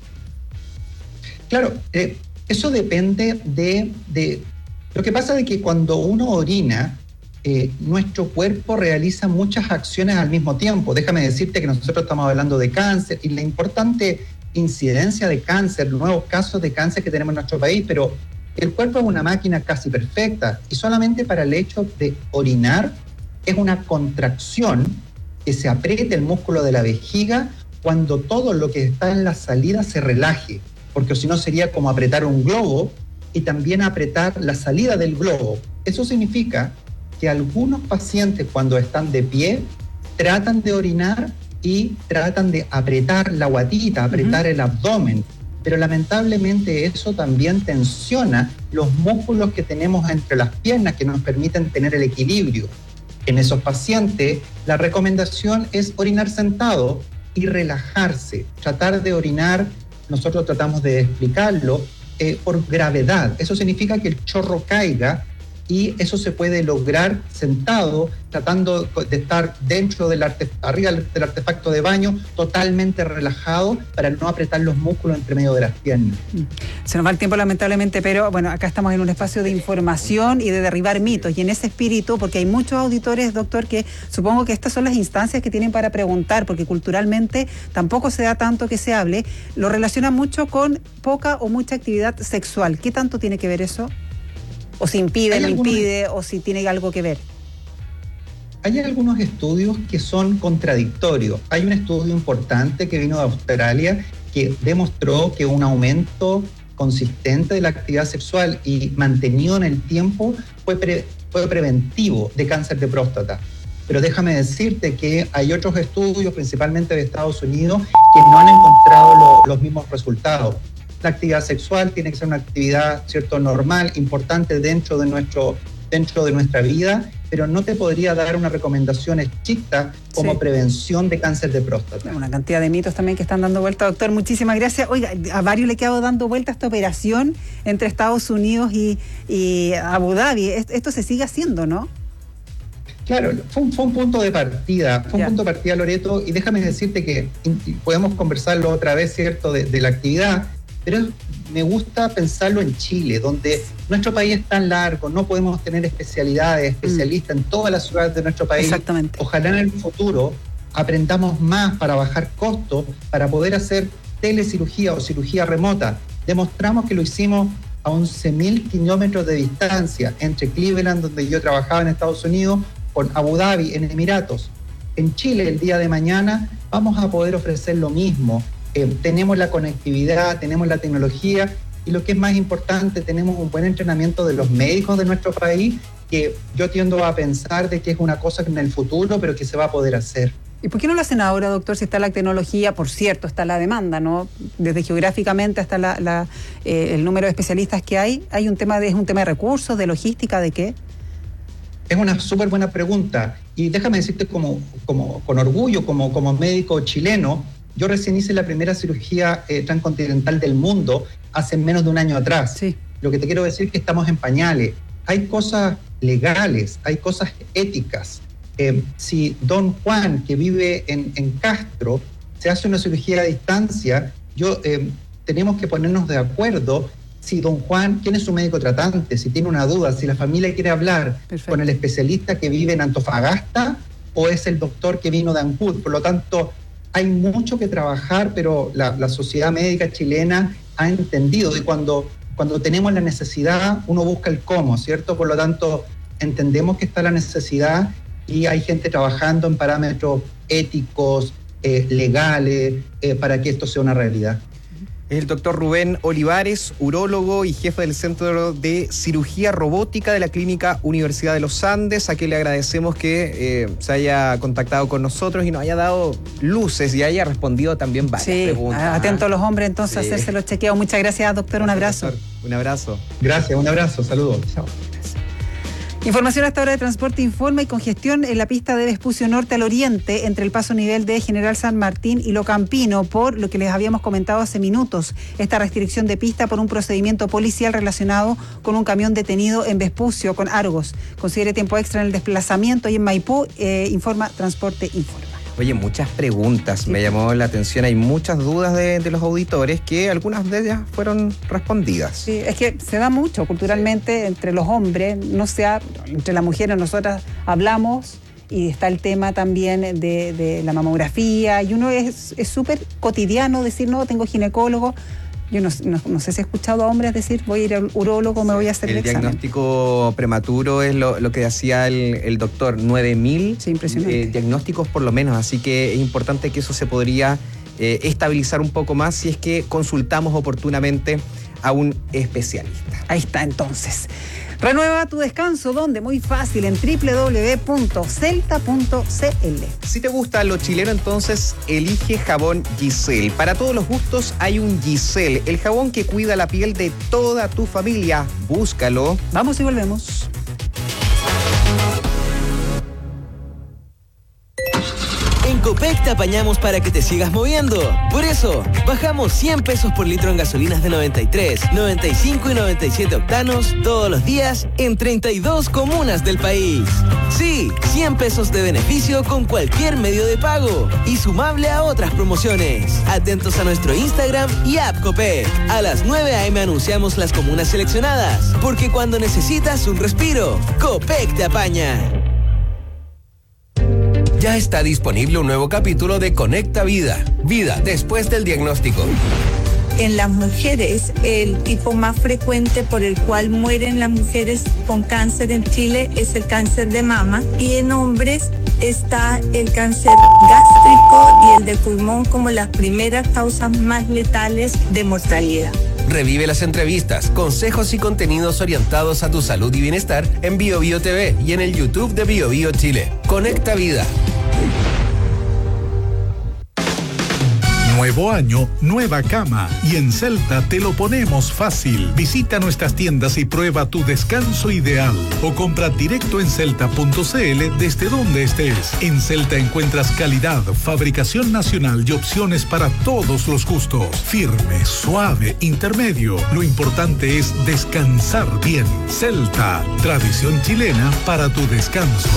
Claro, eh, eso depende de, de... Lo que pasa es que cuando uno orina, Eh, nuestro cuerpo realiza muchas acciones al mismo tiempo. Déjame decirte que nosotros estamos hablando de cáncer y la importante incidencia de cáncer, nuevos casos de cáncer que tenemos en nuestro país, pero el cuerpo es una máquina casi perfecta y solamente para el hecho de orinar es una contracción que se apriete el músculo de la vejiga cuando todo lo que está en la salida se relaje, porque si no sería como apretar un globo y también apretar la salida del globo. Eso significa que algunos pacientes cuando están de pie tratan de orinar y tratan de apretar la guatita, apretar uh-huh. el abdomen, pero lamentablemente eso también tensiona los músculos que tenemos entre las piernas que nos permiten tener el equilibrio. En esos pacientes la recomendación es orinar sentado y relajarse, tratar de orinar, nosotros tratamos de explicarlo, eh, por gravedad. Eso significa que el chorro caiga y eso se puede lograr sentado, tratando de estar dentro del arte, arriba del artefacto de baño, totalmente relajado para no apretar los músculos entre medio de las piernas. Se nos va el tiempo lamentablemente, pero bueno, acá estamos en un espacio de información y de derribar mitos, y en ese espíritu, porque hay muchos auditores, doctor, que supongo que estas son las instancias que tienen para preguntar, porque culturalmente tampoco se da tanto que se hable, lo relacionan mucho con poca o mucha actividad sexual. ¿Qué tanto tiene que ver eso? ¿O si impide, no impide, o si tiene algo que ver? Hay algunos estudios que son contradictorios. Hay un estudio importante que vino de Australia que demostró que un aumento consistente de la actividad sexual y mantenido en el tiempo fue, pre, fue preventivo de cáncer de próstata. Pero déjame decirte que hay otros estudios, principalmente de Estados Unidos, que no han encontrado lo, los mismos resultados. La actividad sexual tiene que ser una actividad, cierto, normal, importante dentro de nuestro, dentro de nuestra vida, pero no te podría dar una recomendación estricta como sí. prevención de cáncer de próstata. Una cantidad de mitos también que están dando vuelta, doctor. Muchísimas gracias. Oiga, a varios le quedado dando vuelta esta operación entre Estados Unidos y, y Abu Dhabi. Esto se sigue haciendo, ¿no? Claro, fue un, fue un punto de partida, fue un ya. punto de partida, Loreto, y déjame decirte que podemos conversarlo otra vez, ¿cierto?, de, de la actividad, pero me gusta pensarlo en Chile, donde nuestro país es tan largo, no podemos tener especialidades, especialistas mm. en todas las ciudades de nuestro país. Exactamente. Ojalá en el futuro aprendamos más para bajar costos, para poder hacer telecirugía o cirugía remota. Demostramos que lo hicimos a once mil kilómetros de distancia entre Cleveland, donde yo trabajaba en Estados Unidos, con Abu Dhabi, en Emiratos. En Chile, el día de mañana, vamos a poder ofrecer lo mismo. Eh, tenemos la conectividad, tenemos la tecnología y lo que es más importante, tenemos un buen entrenamiento de los médicos de nuestro país, que yo tiendo a pensar de que es una cosa que en el futuro, pero que se va a poder hacer. ¿Y por qué no lo hacen ahora, doctor, si está la tecnología? Por cierto, está la demanda, ¿no? Desde geográficamente hasta la, la, eh, el número de especialistas que hay. ¿Hay un tema de, es un tema de recursos, de logística, de qué? Es una súper buena pregunta. Y déjame decirte como, como, con orgullo, como, como médico chileno, yo recién hice la primera cirugía eh, transcontinental del mundo hace menos de un año atrás. Sí. Lo que te quiero decir es que estamos en pañales. Hay cosas legales, hay cosas éticas. Eh, si don Juan, que vive en, en Castro, se hace una cirugía a distancia, yo, eh, tenemos que ponernos de acuerdo si don Juan, quién es su médico tratante, si tiene una duda, si la familia quiere hablar Perfecto. Con el especialista que vive en Antofagasta o es el doctor que vino de Ancud. Por lo tanto, hay mucho que trabajar, pero la, la sociedad médica chilena ha entendido y cuando, cuando tenemos la necesidad, uno busca el cómo, ¿cierto? Por lo tanto, entendemos que está la necesidad y hay gente trabajando en parámetros éticos, eh, legales, eh, para que esto sea una realidad. El doctor Rubén Olivares, urólogo y jefe del Centro de Cirugía Robótica de la Clínica Universidad de los Andes, a quien le agradecemos que eh, se haya contactado con nosotros y nos haya dado luces y haya respondido también varias sí, preguntas. Atento a los hombres entonces sí. a hacerse los chequeos. Muchas gracias, doctor. Un abrazo. Doctor, un abrazo. Gracias, un abrazo. Saludos. Chao. Información hasta ahora de Transporte Informa y congestión en la pista de Vespucio Norte al Oriente entre el paso nivel de General San Martín y Locampino, por lo que les habíamos comentado hace minutos. Esta restricción de pista por un procedimiento policial relacionado con un camión detenido en Vespucio con Argos. Considere tiempo extra en el desplazamiento y en Maipú, eh, informa Transporte Informa. Oye, muchas preguntas, sí. Me llamó la atención, hay muchas dudas de, de los auditores que algunas de ellas fueron respondidas. Sí, es que se da mucho culturalmente entre los hombres, no sea, entre las mujeres nosotras hablamos y está el tema también de, de la mamografía y uno es súper cotidiano decir, no, tengo ginecólogo. Yo no, no, no sé si he escuchado a hombres decir, voy a ir al urólogo, me voy a hacer el, el examen. El diagnóstico prematuro es lo, lo que hacía el, el doctor, nueve mil sí, impresionante. Eh, diagnósticos por lo menos, así que es importante que eso se podría eh, estabilizar un poco más si es que consultamos oportunamente a un especialista. Ahí está entonces. Renueva tu descanso, ¿dónde? Muy fácil, en doble u doble u doble u punto celta punto c l. Si te gusta lo chileno, entonces elige jabón Giselle. Para todos los gustos hay un Giselle, el jabón que cuida la piel de toda tu familia. Búscalo. Vamos y volvemos. En Copec te apañamos para que te sigas moviendo. Por eso, bajamos cien pesos por litro en gasolinas de noventa y tres, noventa y cinco y noventa y siete octanos todos los días en treinta y dos comunas del país. Sí, cien pesos de beneficio con cualquier medio de pago y sumable a otras promociones. Atentos a nuestro Instagram y app Copec. A las nueve a eme anunciamos las comunas seleccionadas, porque cuando necesitas un respiro, Copec te apaña. Ya está disponible un nuevo capítulo de Conecta Vida. Vida después del diagnóstico. En las mujeres, el tipo más frecuente por el cual mueren las mujeres con cáncer en Chile es el cáncer de mama, y en hombres está el cáncer gástrico y el de pulmón como las primeras causas más letales de mortalidad. Revive las entrevistas, consejos y contenidos orientados a tu salud y bienestar en Bio Bio T V y en el YouTube de Bio Bio Chile. Conecta Vida. Nuevo año, nueva cama. Y en Celta te lo ponemos fácil. Visita nuestras tiendas y prueba tu descanso ideal. O compra directo en celta punto c l desde donde estés. En Celta encuentras calidad, fabricación nacional y opciones para todos los gustos. Firme, suave, intermedio. Lo importante es descansar bien. Celta, tradición chilena para tu descanso.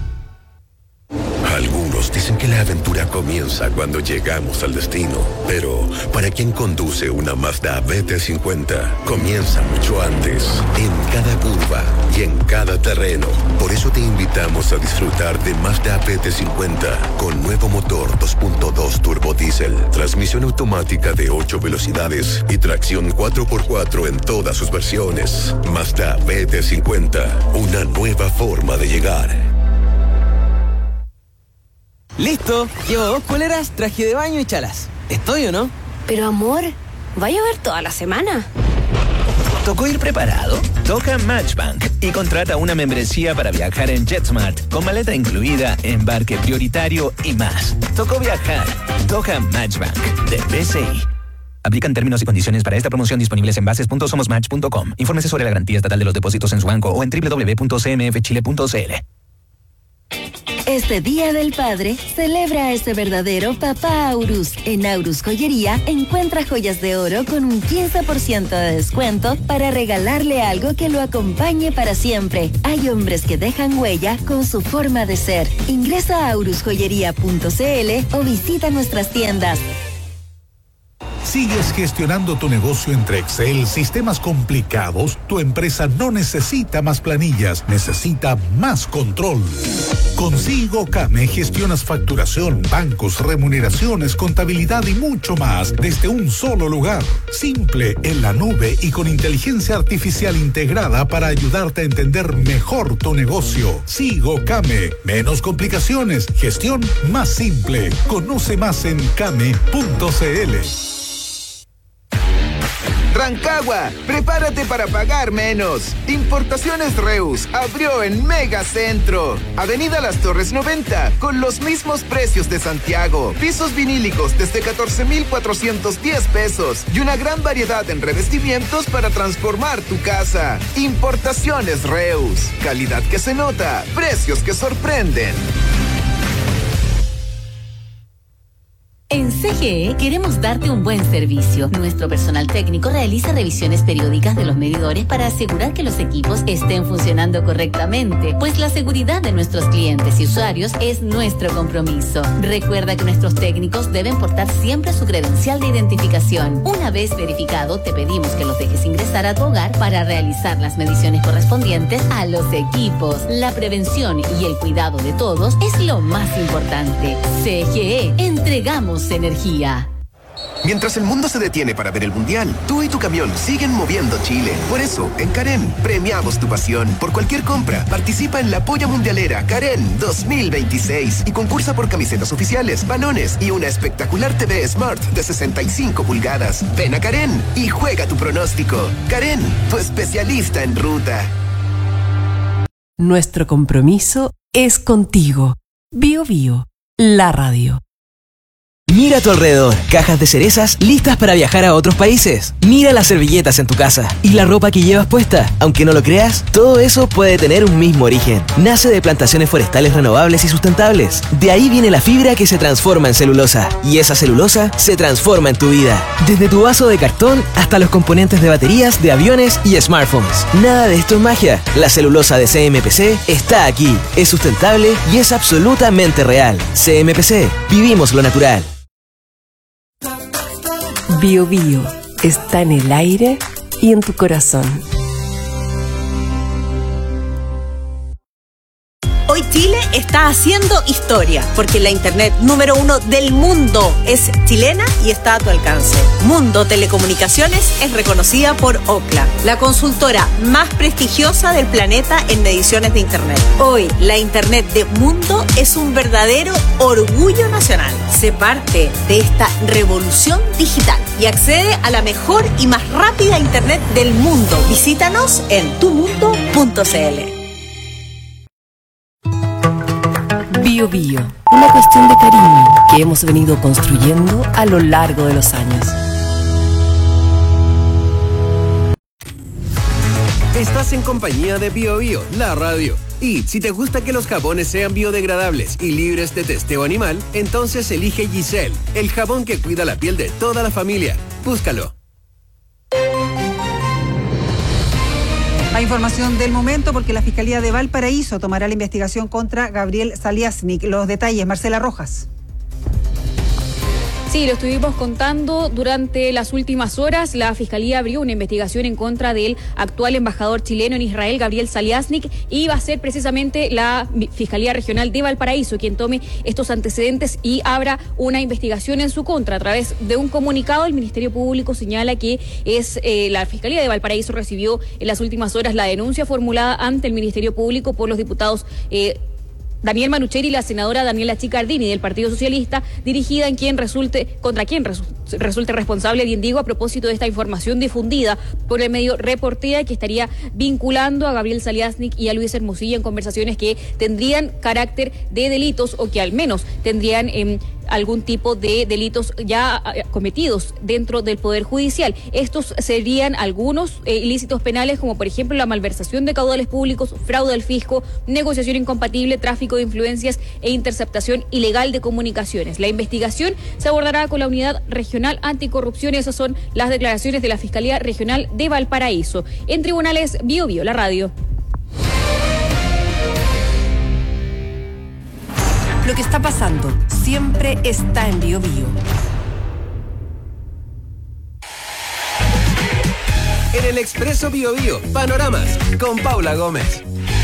Algunos dicen que la aventura comienza cuando llegamos al destino, pero para quien conduce una Mazda B T cincuenta, comienza mucho antes, en cada curva y en cada terreno. Por eso te invitamos a disfrutar de Mazda B T cincuenta con nuevo motor dos punto dos turbo diésel, transmisión automática de ocho velocidades y tracción cuatro por cuatro en todas sus versiones. Mazda B T cincuenta, una nueva forma de llegar. Listo, llevo dos poleras, traje de baño y chalas. ¿Estoy o no? Pero amor, ¿va a llover toda la semana? ¿Tocó ir preparado? Toca Matchbank y contrata una membresía para viajar en JetSmart con maleta incluida, embarque prioritario y más. Tocó viajar. Toca Matchbank de B C I. Aplican términos y condiciones para esta promoción disponibles en bases punto somos match punto com. Infórmese sobre la garantía estatal de los depósitos en su banco o en doble u doble u doble u punto c m f chile punto c l. Este Día del Padre, celebra a ese verdadero papá Aurus. En Aurus Joyería, encuentra joyas de oro con un quince por ciento de descuento para regalarle algo que lo acompañe para siempre. Hay hombres que dejan huella con su forma de ser. Ingresa a aurus joyería punto c l o visita nuestras tiendas. ¿Sigues gestionando tu negocio entre Excel, sistemas complicados? Tu empresa no necesita más planillas, necesita más control. Con SigoCame gestionas facturación, bancos, remuneraciones, contabilidad y mucho más desde un solo lugar. Simple, en la nube y con inteligencia artificial integrada para ayudarte a entender mejor tu negocio. SigoCame, menos complicaciones, gestión más simple. Conoce más en came punto c l. Rancagua, prepárate para pagar menos. Importaciones Reus abrió en Megacentro. Avenida Las Torres noventa, con los mismos precios de Santiago. Pisos vinílicos desde catorce mil cuatrocientos diez pesos y una gran variedad en revestimientos para transformar tu casa. Importaciones Reus. Calidad que se nota, precios que sorprenden. En C G E queremos darte un buen servicio. Nuestro personal técnico realiza revisiones periódicas de los medidores para asegurar que los equipos estén funcionando correctamente, pues la seguridad de nuestros clientes y usuarios es nuestro compromiso. Recuerda que nuestros técnicos deben portar siempre su credencial de identificación. Una vez verificado, te pedimos que los dejes ingresar a tu hogar para realizar las mediciones correspondientes a los equipos. La prevención y el cuidado de todos es lo más importante. C G E, entregamos energía. Mientras el mundo se detiene para ver el Mundial, tú y tu camión siguen moviendo Chile. Por eso, en Karen, premiamos tu pasión. Por cualquier compra, participa en la Polla Mundialera Karen dos mil veintiséis y concursa por camisetas oficiales, balones y una espectacular T V Smart de sesenta y cinco pulgadas. Ven a Karen y juega tu pronóstico. Karen, tu especialista en ruta. Nuestro compromiso es contigo. Bio Bio, la radio. Mira a tu alrededor, cajas de cerezas listas para viajar a otros países. Mira las servilletas en tu casa y la ropa que llevas puesta. Aunque no lo creas, todo eso puede tener un mismo origen. Nace de plantaciones forestales renovables y sustentables. De ahí viene la fibra que se transforma en celulosa. Y esa celulosa se transforma en tu vida. Desde tu vaso de cartón hasta los componentes de baterías de aviones y smartphones. Nada de esto es magia. La celulosa de C M P C está aquí. Es sustentable y es absolutamente real. C M P C. Vivimos lo natural. Bio Bio está en el aire y en tu corazón. Hoy Chile está haciendo historia, porque la internet número uno del mundo es chilena y está a tu alcance. Mundo Telecomunicaciones es reconocida por Ookla, la consultora más prestigiosa del planeta en mediciones de internet. Hoy, la internet de Mundo es un verdadero orgullo nacional. Sé parte de esta revolución digital y accede a la mejor y más rápida internet del mundo. Visítanos en tu mundo punto c l. Bio Bio, una cuestión de cariño que hemos venido construyendo a lo largo de los años. Estás en compañía de Bio Bio, la radio. Y si te gusta que los jabones sean biodegradables y libres de testeo animal, entonces elige Giselle, el jabón que cuida la piel de toda la familia. Búscalo. Hay información del momento porque la Fiscalía de Valparaíso tomará la investigación contra Gabriel Saliasnik. Los detalles, Marcela Rojas. Sí, lo estuvimos contando durante las últimas horas. La Fiscalía abrió una investigación en contra del actual embajador chileno en Israel, Gabriel Saliasnik, y va a ser precisamente la Fiscalía Regional de Valparaíso quien tome estos antecedentes y abra una investigación en su contra. A través de un comunicado, el Ministerio Público señala que es eh, la Fiscalía de Valparaíso recibió en las últimas horas la denuncia formulada ante el Ministerio Público por los diputados eh, Daniel Manucheri y la senadora Daniela Chicardini del Partido Socialista, dirigida en quien resulte, contra quien resu, resulte responsable, bien digo, a propósito de esta información difundida por el medio Reportea, que estaría vinculando a Gabriel Saliasnik y a Luis Hermosilla en conversaciones que tendrían carácter de delitos o que al menos tendrían eh, algún tipo de delitos ya cometidos dentro del Poder Judicial. Estos serían algunos eh, ilícitos penales, como por ejemplo la malversación de caudales públicos, fraude al fisco, negociación incompatible, tráfico de influencias e interceptación ilegal de comunicaciones. La investigación se abordará con la Unidad Regional Anticorrupción. Esas son las declaraciones de la Fiscalía Regional de Valparaíso. En Tribunales, Bio Bio, la radio. Lo que está pasando siempre está en Bio Bio. En el Expreso Bio Bio, Panoramas, con Paula Gómez.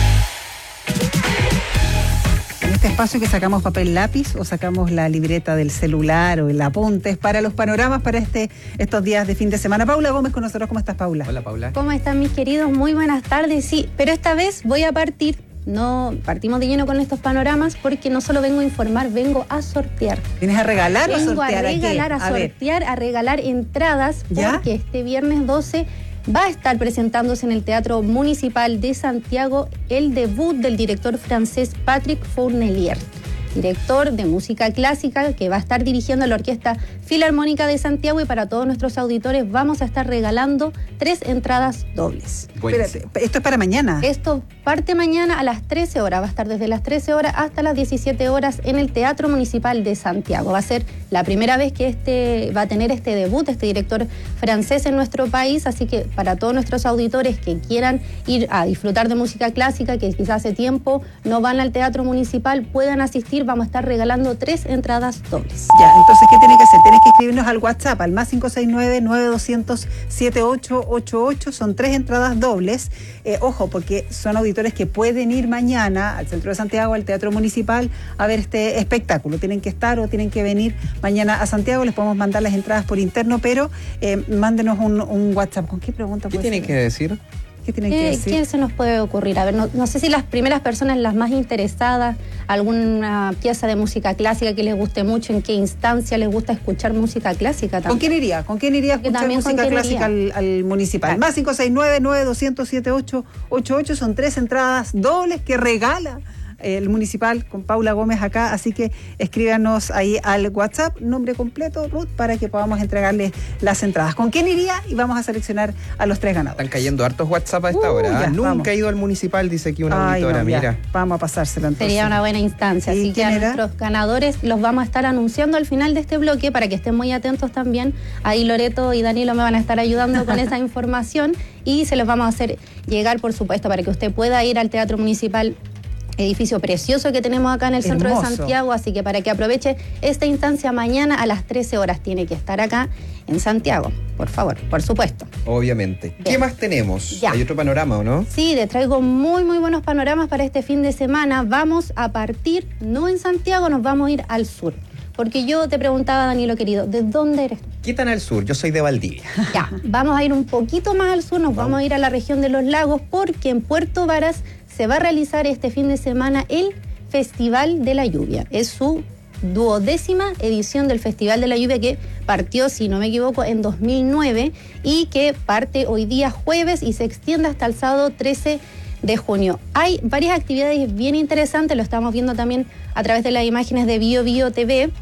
En este espacio que sacamos papel lápiz o sacamos la libreta del celular o el apuntes para los panoramas para este estos días de fin de semana. Paula Gómez con nosotros. ¿Cómo estás, Paula? Hola, Paula. ¿Cómo están, mis queridos? Muy buenas tardes. Sí, pero esta vez voy a partir, no partimos de lleno con estos panoramas porque no solo vengo a informar, vengo a sortear. ¿Vienes a regalar o a sortear? Vengo a regalar, a, a sortear, a regalar entradas ¿Ya? porque este viernes doce va a estar presentándose en el Teatro Municipal de Santiago el debut del director francés Patrick Fournelier, director de música clásica que va a estar dirigiendo la Orquesta Filarmónica de Santiago, y para todos nuestros auditores vamos a estar regalando tres entradas dobles. Espérate, esto es para mañana. Esto parte mañana a las trece horas, va a estar desde las trece horas hasta las diecisiete horas en el Teatro Municipal de Santiago. Va a ser la primera vez que este va a tener este debut, este director francés en nuestro país, así que para todos nuestros auditores que quieran ir a disfrutar de música clásica, que quizás hace tiempo no van al Teatro Municipal, puedan asistir. Vamos a estar regalando tres entradas dobles. Ya, entonces, ¿qué tienen que hacer? Tienen que escribirnos al WhatsApp, al más cinco seis nueve, nueve dos cero cero, siete ocho ocho ocho. Son tres entradas dobles. Eh, ojo, porque son auditores que pueden ir mañana al Centro de Santiago, al Teatro Municipal, a ver este espectáculo. Tienen que estar o tienen que venir mañana a Santiago. Les podemos mandar las entradas por interno, pero eh, mándenos un, un WhatsApp. ¿Con qué pregunta? ¿Qué tienen que decir? ¿Qué tienen ¿Qué, que decir? ¿Quién se nos puede ocurrir? A ver, no, no sé si las primeras personas, las más interesadas, alguna pieza de música clásica que les guste mucho, en qué instancia les gusta escuchar música clásica también. ¿Con quién iría? ¿Con quién iría a escuchar música clásica al, al municipal? Claro. Más cinco seis nueve, nueve dos cero cero, siete ocho ocho ocho. Son tres entradas dobles que regala el municipal con Paula Gómez acá, así que escríbanos ahí al WhatsApp, nombre completo, Ruth, para que podamos entregarles las entradas. ¿Con quién iría? Y vamos a seleccionar a los tres ganadores. Están cayendo hartos WhatsApp a esta Uh, hora. ya, Nunca vamos. he ido al municipal, dice aquí una Ay, auditora, no, ya. mira. Vamos a pasárselo entonces. Sería una buena instancia, ¿Y así que quién a era? nuestros ganadores los vamos a estar anunciando al final de este bloque para que estén muy atentos también. Ahí Loreto y Danilo me van a estar ayudando con esa información y se los vamos a hacer llegar, por supuesto, para que usted pueda ir al Teatro Municipal, edificio precioso que tenemos acá en el centro Hermoso. de Santiago, así que para que aproveche esta instancia mañana a las trece horas tiene que estar acá en Santiago, por favor, por supuesto. Obviamente. ¿Qué más tenemos? Ya. ¿Hay otro panorama o no? Sí, les traigo muy, muy buenos panoramas para este fin de semana. Vamos a partir, no en Santiago, nos vamos a ir al sur. Porque yo te preguntaba, Danilo querido, ¿de dónde eres tú? ¿Qué tan al sur? Yo soy de Valdivia. Ya, vamos a ir un poquito más al sur, nos vamos a ir a la región de los lagos, porque en Puerto Varas se va a realizar este fin de semana el Festival de la Lluvia. Es su duodécima edición del Festival de la Lluvia que partió, si no me equivoco, en dos mil nueve y que parte hoy día jueves y se extiende hasta el sábado trece de junio. Hay varias actividades bien interesantes, lo estamos viendo también a través de las imágenes de Bio Bio T V.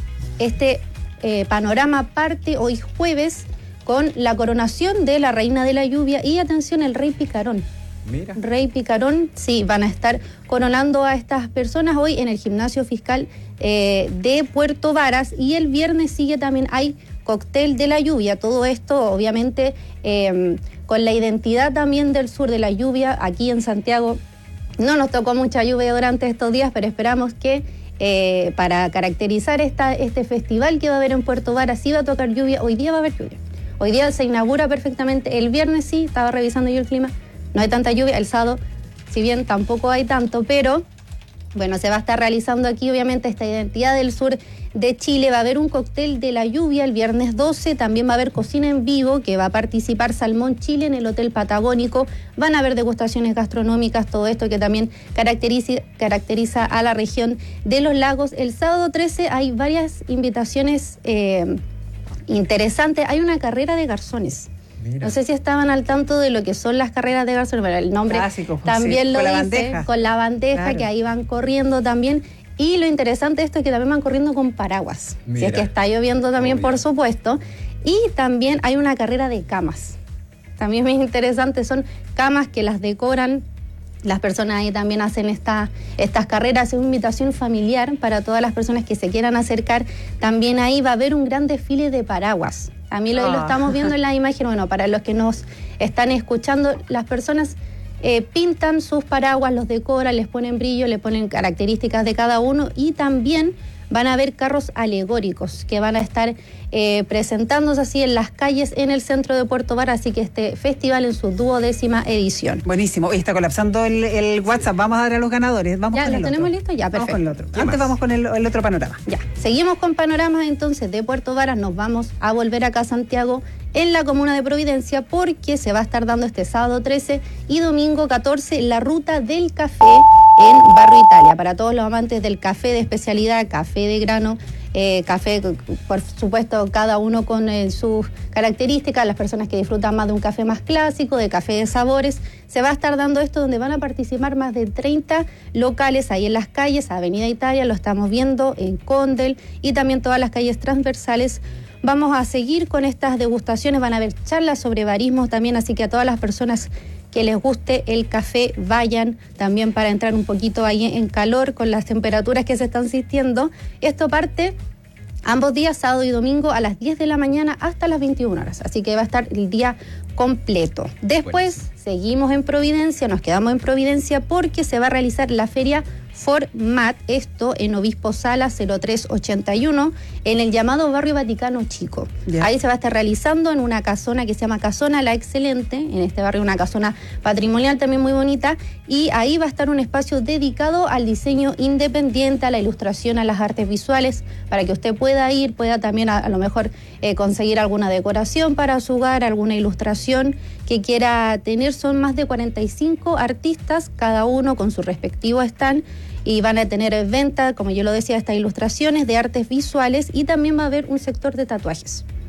Este eh, panorama parte hoy jueves con la coronación de la Reina de la Lluvia y, atención, el Rey Picarón. Mira. Rey Picarón, sí, van a estar coronando a estas personas hoy en el gimnasio fiscal eh, de Puerto Varas, y el viernes sigue también, hay cóctel de la lluvia. Todo esto obviamente eh, con la identidad también del sur de la lluvia. Aquí en Santiago no nos tocó mucha lluvia durante estos días, pero esperamos que eh, para caracterizar esta, este festival que va a haber en Puerto Varas, sí va a tocar lluvia. Hoy día va a haber lluvia, hoy día se inaugura perfectamente. El viernes sí, estaba revisando yo el clima, no hay tanta lluvia. El sábado, si bien tampoco hay tanto, pero bueno, se va a estar realizando aquí obviamente esta identidad del sur de Chile. Va a haber un cóctel de la lluvia el viernes doce, también va a haber cocina en vivo, que va a participar Salmón Chile en el Hotel Patagónico. Van a haber degustaciones gastronómicas, todo esto que también caracteriza, caracteriza a la región de los lagos. El sábado trece hay varias invitaciones eh, interesantes. Hay una carrera de garzones. Mira. No sé si estaban al tanto de lo que son las carreras de garzones, pero el nombre Clásico, también sí, lo con dice, la bandeja. con la bandeja, Claro. que ahí van corriendo también. Y lo interesante de esto es que también van corriendo con paraguas. Mira. Si es que está lloviendo también, Obvio. por supuesto. Y también hay una carrera de camas. También es interesante, son camas que las decoran. Las personas ahí también hacen esta, estas carreras. Es una invitación familiar para todas las personas que se quieran acercar. También ahí va a haber un gran desfile de paraguas. A mí lo, Ah. lo estamos viendo en la imagen. Bueno, para los que nos están escuchando, las personas eh, pintan sus paraguas, los decoran, les ponen brillo, le ponen características de cada uno, y también van a haber carros alegóricos que van a estar eh, presentándose así en las calles en el centro de Puerto Varas, así que este festival en su duodécima edición. Buenísimo. Hoy está colapsando el, el WhatsApp. Vamos a dar a los ganadores. Vamos ¿Ya con lo el tenemos otro. listo? Ya, Vamos perfecto. con el otro. ¿Qué Antes más? vamos con el, el otro panorama. Ya, seguimos con panoramas entonces de Puerto Varas. Nos vamos a volver acá a Santiago, en la comuna de Providencia, porque se va a estar dando este sábado trece y domingo catorce la ruta del café en Barrio Italia. Para todos los amantes del café de especialidad, café de grano, eh, café, por supuesto, cada uno con eh, sus características, las personas que disfrutan más de un café más clásico, de café de sabores, se va a estar dando esto donde van a participar más de treinta locales ahí en las calles, Avenida Italia, lo estamos viendo, en Condel y también todas las calles transversales. Vamos a seguir con estas degustaciones, van a haber charlas sobre barismos también, así que a todas las personas que les guste el café, vayan también para entrar un poquito ahí en calor con las temperaturas que se están sintiendo. Esto parte ambos días, sábado y domingo, a las diez de la mañana hasta las veintiuna horas, así que va a estar el día completo. Después Buenísimo. Seguimos en Providencia, nos quedamos en Providencia porque se va a realizar la feria Format, esto en Obispo Sala cero tres ochenta y uno, en el llamado Barrio Vaticano Chico. Yeah. Ahí se va a estar realizando en una casona que se llama Casona La Excelente, en este barrio una casona patrimonial también muy bonita, y ahí va a estar un espacio dedicado al diseño independiente, a la ilustración, a las artes visuales, para que usted pueda ir, pueda también a, a lo mejor eh, conseguir alguna decoración para su hogar, alguna ilustración que quiera tener. Son más de cuarenta y cinco artistas, cada uno con su respectivo stand, y van a tener venta, como yo lo decía, estas ilustraciones de artes visuales, y también va a haber un sector de tatuajes.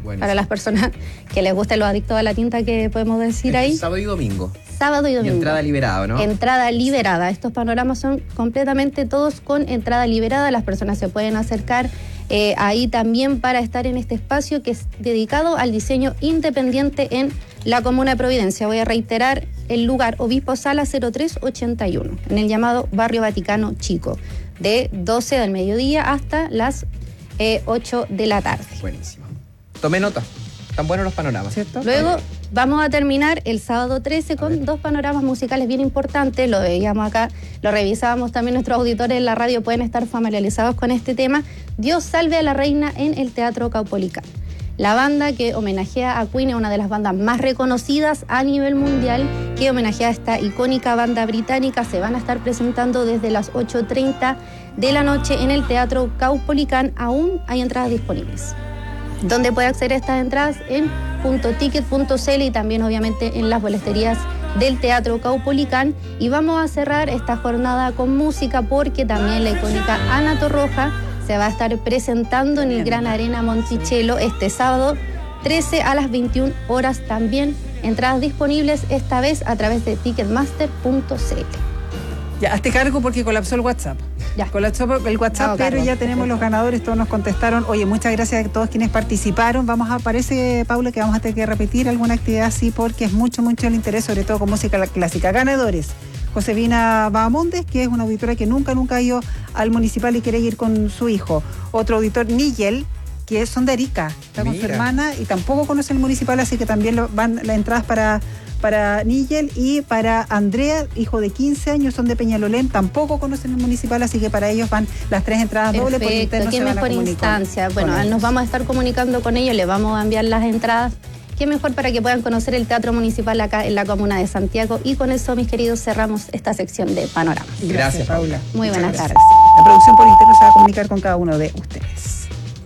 Buenísimo. Para las personas que les gusten los adictos a la tinta, que podemos decir ahí. Sábado y domingo. Sábado y domingo. Y entrada liberada, ¿no? Entrada liberada. Estos panoramas son completamente todos con entrada liberada. Las personas se pueden acercar eh, ahí también para estar en este espacio que es dedicado al diseño independiente en la Comuna de Providencia. Voy a reiterar el lugar: Obispo Sala cero tres ochenta y uno, en el llamado Barrio Vaticano Chico, de doce del mediodía hasta las eh, ocho de la tarde. Buenísimo. Tomé nota. Están buenos los panoramas, ¿cierto? Luego vamos a terminar el sábado trece con dos panoramas musicales bien importantes. Lo veíamos acá, lo revisábamos también, nuestros auditores en la radio pueden estar familiarizados con este tema. Dios salve a la reina en el Teatro Caupolicán. La banda que homenajea a Queen es una de las bandas más reconocidas a nivel mundial, que homenajea a esta icónica banda británica. Se van a estar presentando desde las ocho treinta de la noche en el Teatro Caupolicán. Aún hay entradas disponibles. Donde puede acceder a estas entradas en punto ticket punto c l y también obviamente en las boleterías del Teatro Caupolicán. Y vamos a cerrar esta jornada con música, porque también la icónica Ana Torroja se va a estar presentando en el Gran Arena Monticello este sábado trece a las veintiuna horas también. Entradas disponibles esta vez a través de ticketmaster punto c l. Ya, hazte cargo porque colapsó el WhatsApp. Ya. Colapsó el WhatsApp, no, pero Carlos, ya tenemos los ganadores, todos nos contestaron. Oye, muchas gracias a todos quienes participaron. Vamos a, parece, Paula, que vamos a tener que repetir alguna actividad así, porque es mucho, mucho el interés, sobre todo con música clásica. Ganadores: Josefina Bahamondes, que es una auditora que nunca, nunca ha ido al municipal y quiere ir con su hijo. Otro auditor, Nigel, que son de Arica, está con su hermana y tampoco conoce el municipal, así que también lo, van las entradas para... para Nigel. Y para Andrea, hijo de quince años, son de Peñalolén, tampoco conocen el municipal, así que para ellos van las tres entradas dobles. Perfecto, qué mejor instancia. Bueno, nos vamos a estar comunicando con ellos, les vamos a enviar las entradas. Qué mejor para que puedan conocer el Teatro Municipal acá en la Comuna de Santiago. Y con eso, mis queridos, cerramos esta sección de Panorama. Gracias, Gracias Paula. Muy Muchas buenas gracias. tardes. La producción por interno se va a comunicar con cada uno de ustedes.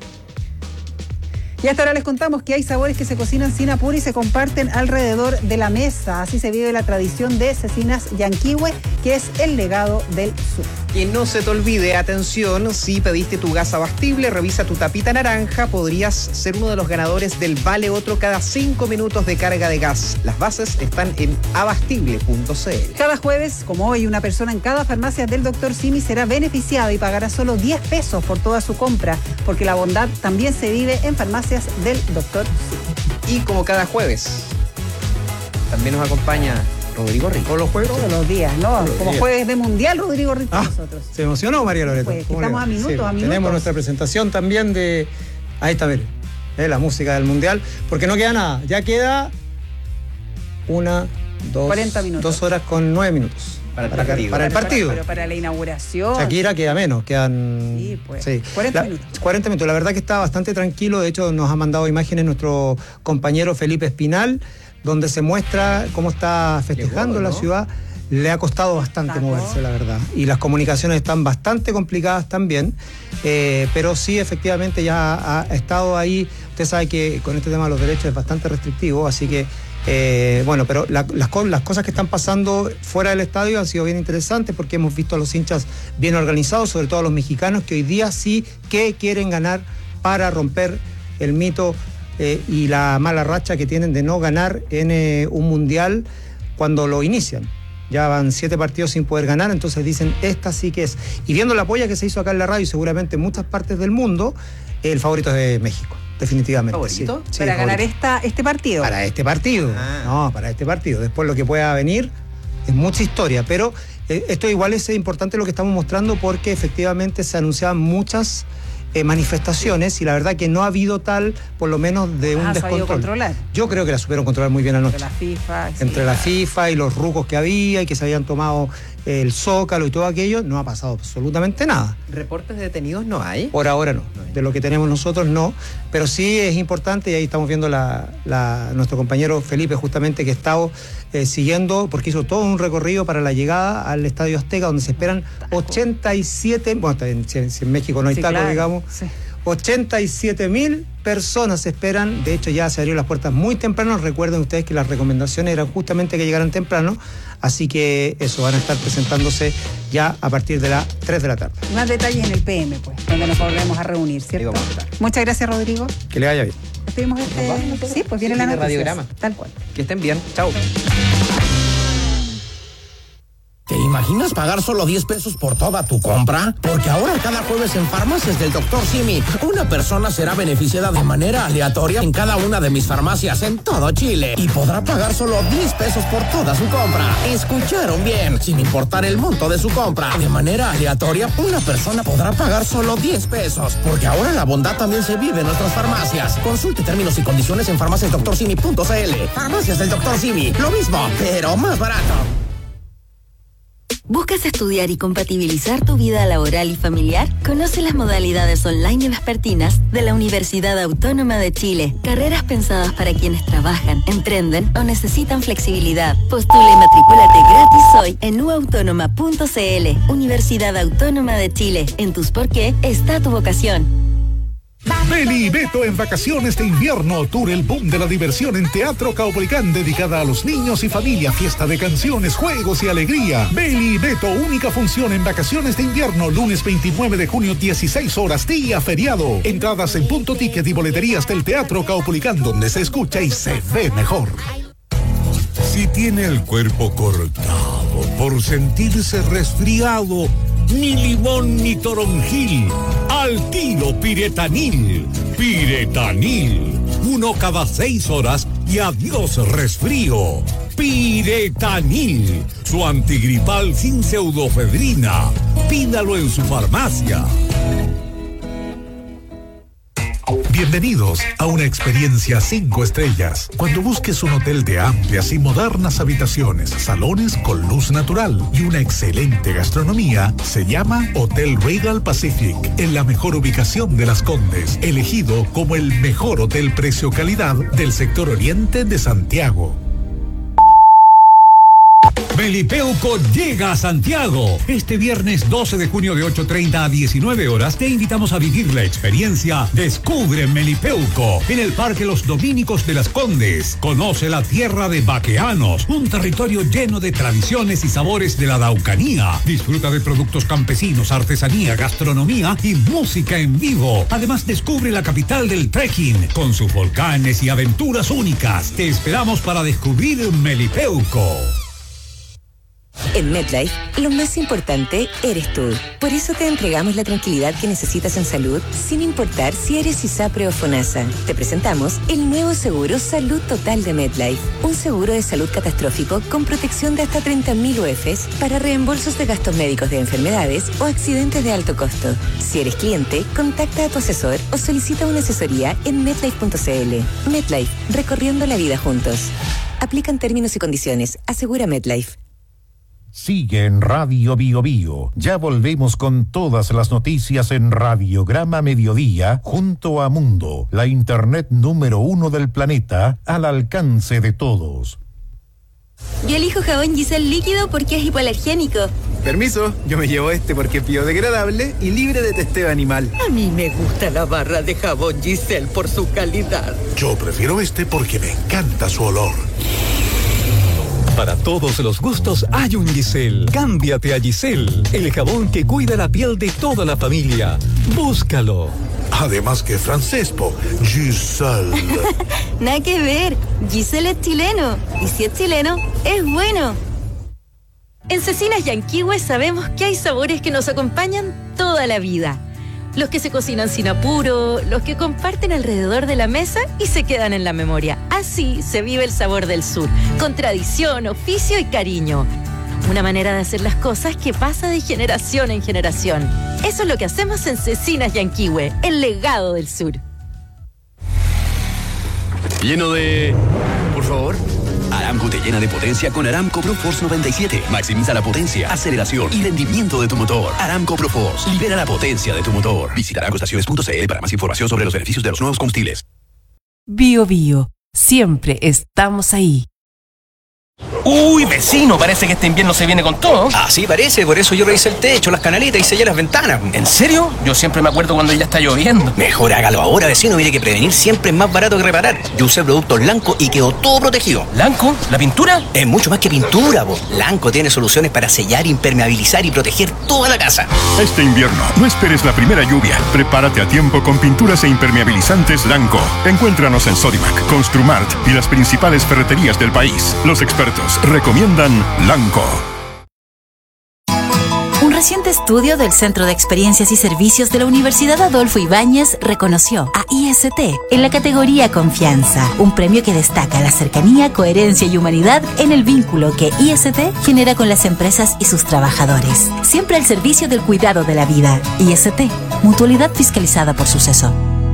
Y hasta ahora les contamos que hay sabores que se cocinan sin apuro y se comparten alrededor de la mesa. Así se vive la tradición de Cecinas Yanquihue, que es el legado del sur. Que no se te olvide, atención, si pediste tu gas abastible, revisa tu tapita naranja, podrías ser uno de los ganadores del Vale Otro cada cinco minutos de carga de gas. Las bases están en abastible punto c l. Cada jueves, como hoy, una persona en cada farmacia del doctor Simi será beneficiada y pagará solo diez pesos por toda su compra, porque la bondad también se vive en farmacias del doctor Simi. Y como cada jueves, también nos acompaña Rodrigo Rico. Todos los jueves. Todos los días, ¿no? Todos Como días. Jueves de Mundial, Rodrigo Rico ah, nosotros. ¿Se emocionó, María Loreto? Pues, estamos a minutos, sí, a minutos. Tenemos nuestra presentación también de... Ahí está, miren, eh, la música del Mundial. Porque no queda nada, ya queda una, dos... cuarenta minutos. Dos horas con nueve minutos. Para el para, partido. Para el partido. Pero para la inauguración. Shakira queda menos, quedan... Sí, pues. Sí. cuarenta la, minutos. cuarenta minutos. La verdad que está bastante tranquilo. De hecho, nos ha mandado imágenes nuestro compañero Felipe Espinal, donde se muestra cómo está festejando Llegó, ¿no? la ciudad. Le ha costado bastante ¿Taco? moverse, la verdad. Y las comunicaciones están bastante complicadas también. Eh, pero sí, efectivamente, ya ha estado ahí. Usted sabe que con este tema de los derechos es bastante restrictivo, así que Eh, bueno, pero la, las, las cosas que están pasando fuera del estadio han sido bien interesantes, porque hemos visto a los hinchas bien organizados, sobre todo a los mexicanos, que hoy día sí que quieren ganar para romper el mito eh, y la mala racha que tienen de no ganar en eh, un mundial cuando lo inician. Ya van siete partidos sin poder ganar, entonces dicen, esta sí que es. Y viendo la polla que se hizo acá en la radio y seguramente en muchas partes del mundo, el favorito es de México. Definitivamente. ¿Favorito? Sí, para sí, ganar favorito. esta, este partido. Para este partido. Ah. No, para este partido. Después lo que pueda venir es mucha historia. Pero eh, esto igual es importante lo que estamos mostrando, porque efectivamente se anunciaban muchas eh, manifestaciones y la verdad que no ha habido tal, por lo menos de un ah, descontrol. Controlar. Yo creo que la supieron controlar muy bien anoche. Entre la FIFA. Sí, Entre la FIFA y los rucos que había y que se habían tomado el Zócalo y todo aquello, no ha pasado absolutamente nada. ¿Reportes de detenidos no hay? Por ahora no. no de lo que tenemos nosotros no. Pero sí es importante, y ahí estamos viendo la, la, nuestro compañero Felipe justamente, que ha estado eh, siguiendo, porque hizo todo un recorrido para la llegada al Estadio Azteca, donde se esperan ochenta y siete, bueno, si, si en México no hay sí, taco, claro. digamos, sí. ochenta y siete mil personas se esperan. De hecho, ya se abrieron las puertas muy temprano. Recuerden ustedes que las recomendaciones eran justamente que llegaran temprano. Así que eso, van a estar presentándose ya a partir de las tres de la tarde. Más detalles en el P M, pues, donde nos volvemos a reunir, ¿cierto? Vamos a estar. Muchas gracias, Rodrigo. Que le vaya bien. Estuvimos este... Sí, pues viene la noticia. Radiograma. Tal cual. Que estén bien. Chao. ¿Te imaginas pagar solo diez pesos por toda tu compra? Porque ahora cada jueves en Farmacias del doctor Simi, una persona será beneficiada de manera aleatoria en cada una de mis farmacias en todo Chile y podrá pagar solo diez pesos por toda su compra. ¿Escucharon bien? Sin importar el monto de su compra. De manera aleatoria, una persona podrá pagar solo diez pesos. Porque ahora la bondad también se vive en nuestras farmacias. Consulte términos y condiciones en farmacias doctor simi punto c l. Farmacias del doctor Simi, lo mismo, pero más barato. ¿Buscas estudiar y compatibilizar tu vida laboral y familiar? Conoce las modalidades online y vespertinas de la Universidad Autónoma de Chile. Carreras pensadas para quienes trabajan, emprenden o necesitan flexibilidad. Postula y matricúlate gratis hoy en u autónoma punto c l. Universidad Autónoma de Chile. En tus por qué está tu vocación. Beli y Beto en vacaciones de invierno. Tour El Boom de la Diversión en Teatro Caupolicán, dedicada a los niños y familia. Fiesta de canciones, juegos y alegría. Beli y Beto, única función en vacaciones de invierno. Lunes veintinueve de junio, dieciséis horas, día feriado. Entradas en Punto Ticket y boleterías del Teatro Caupolicán, donde se escucha y se ve mejor. Si tiene el cuerpo cortado por sentirse resfriado, ni limón ni toronjil, al tiro Piretanil. Piretanil, uno cada seis horas y adiós resfrío. Piretanil, su antigripal sin pseudofedrina. Pídalo en su farmacia. Bienvenidos a una experiencia cinco estrellas. Cuando busques un hotel de amplias y modernas habitaciones, salones con luz natural y una excelente gastronomía, se llama Hotel Regal Pacific, en la mejor ubicación de Las Condes, elegido como el mejor hotel precio-calidad del sector oriente de Santiago. Melipeuco llega a Santiago. Este viernes doce de junio de ocho treinta a diecinueve horas te invitamos a vivir la experiencia Descubre Melipeuco en el Parque Los Dominicos de Las Condes. Conoce la tierra de vaqueanos, un territorio lleno de tradiciones y sabores de la Araucanía. Disfruta de productos campesinos, artesanía, gastronomía y música en vivo. Además, descubre la capital del trekking con sus volcanes y aventuras únicas. Te esperamos para descubrir Melipeuco. En MetLife, lo más importante eres tú. Por eso te entregamos la tranquilidad que necesitas en salud, sin importar si eres ISAPRE o FONASA. Te presentamos el nuevo seguro Salud Total de MetLife. Un seguro de salud catastrófico con protección de hasta treinta mil U E Fs para reembolsos de gastos médicos de enfermedades o accidentes de alto costo. Si eres cliente, contacta a tu asesor o solicita una asesoría en metlife punto c l. MetLife, recorriendo la vida juntos. Aplican términos y condiciones. Asegura MetLife. Sigue en Radio Bio Bio. Ya volvemos con todas las noticias en Radiograma Mediodía junto a Mundo, la internet número uno del planeta, al alcance de todos. Yo elijo jabón Giselle líquido porque es hipoalergénico. Permiso, yo me llevo este porque es biodegradable y libre de testeo animal. A mí me gusta la barra de jabón Giselle por su calidad. Yo prefiero este porque me encanta su olor. Para todos los gustos hay un Giselle. Cámbiate a Giselle, el jabón que cuida la piel de toda la familia. Búscalo. Además que francés, po. Giselle. Nada que ver. Giselle es chileno. Y si es chileno, es bueno. En Cecinas Yanquihue sabemos que hay sabores que nos acompañan toda la vida. Los que se cocinan sin apuro, los que comparten alrededor de la mesa y se quedan en la memoria. Así se vive el sabor del sur, con tradición, oficio y cariño. Una manera de hacer las cosas que pasa de generación en generación. Eso es lo que hacemos en Cecinas Yanquihue, el legado del sur. Lleno de... Por favor. Aramco te llena de potencia con Aramco ProForce noventa y siete. Maximiza la potencia, aceleración y rendimiento de tu motor. Aramco ProForce. Libera la potencia de tu motor. Visita aramco estaciones punto c l para más información sobre los beneficios de los nuevos combustibles. Bio Bio. Siempre estamos ahí. Uy, vecino, parece que este invierno se viene con todo. Así parece, por eso yo revisé el techo, las canaletas y sellé las ventanas. ¿En serio? Yo siempre me acuerdo cuando ya está lloviendo. Mejor hágalo ahora, vecino. Mire que prevenir siempre es más barato que reparar. Yo usé productos Lanco y quedó todo protegido. ¿Lanco? ¿La pintura? Es mucho más que pintura, po. Lanco tiene soluciones para sellar, impermeabilizar y proteger toda la casa. Este invierno, no esperes la primera lluvia. Prepárate a tiempo con pinturas e impermeabilizantes Lanco. Encuéntranos en Sodimac, Construmart y las principales ferreterías del país. Los expertos recomiendan Lanco. Un reciente estudio del Centro de Experiencias y Servicios de la Universidad Adolfo Ibáñez reconoció a I S T en la categoría Confianza, un premio que destaca la cercanía, coherencia y humanidad en el vínculo que I S T genera con las empresas y sus trabajadores, siempre al servicio del cuidado de la vida. I S T, mutualidad fiscalizada por Suceso.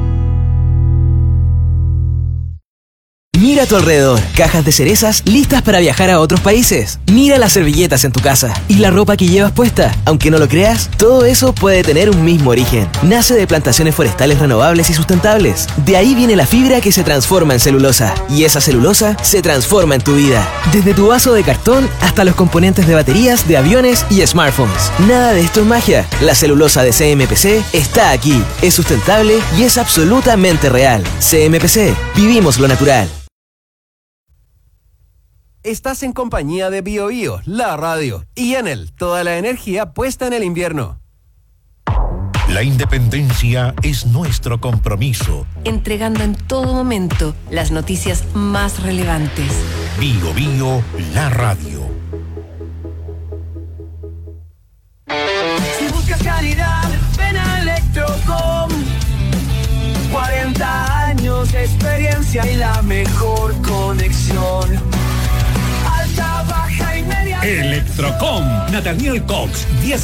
Mira a tu alrededor, cajas de cerezas listas para viajar a otros países. Mira las servilletas en tu casa y la ropa que llevas puesta. Aunque no lo creas, todo eso puede tener un mismo origen. Nace de plantaciones forestales renovables y sustentables. De ahí viene la fibra que se transforma en celulosa. Y esa celulosa se transforma en tu vida. Desde tu vaso de cartón hasta los componentes de baterías de aviones y smartphones. Nada de esto es magia. La celulosa de C M P C está aquí. Es sustentable y es absolutamente real. C M P C. Vivimos lo natural. Estás en compañía de Bio Bio, la radio, y Enel, toda la energía puesta en el invierno. La independencia es nuestro compromiso. Entregando en todo momento las noticias más relevantes. Bio Bio, la radio. Si buscas calidad, ven a Electrocom. cuarenta años de experiencia y la mejor conexión. Alta, baja y media. Electrocom, Nathaniel Cox, diez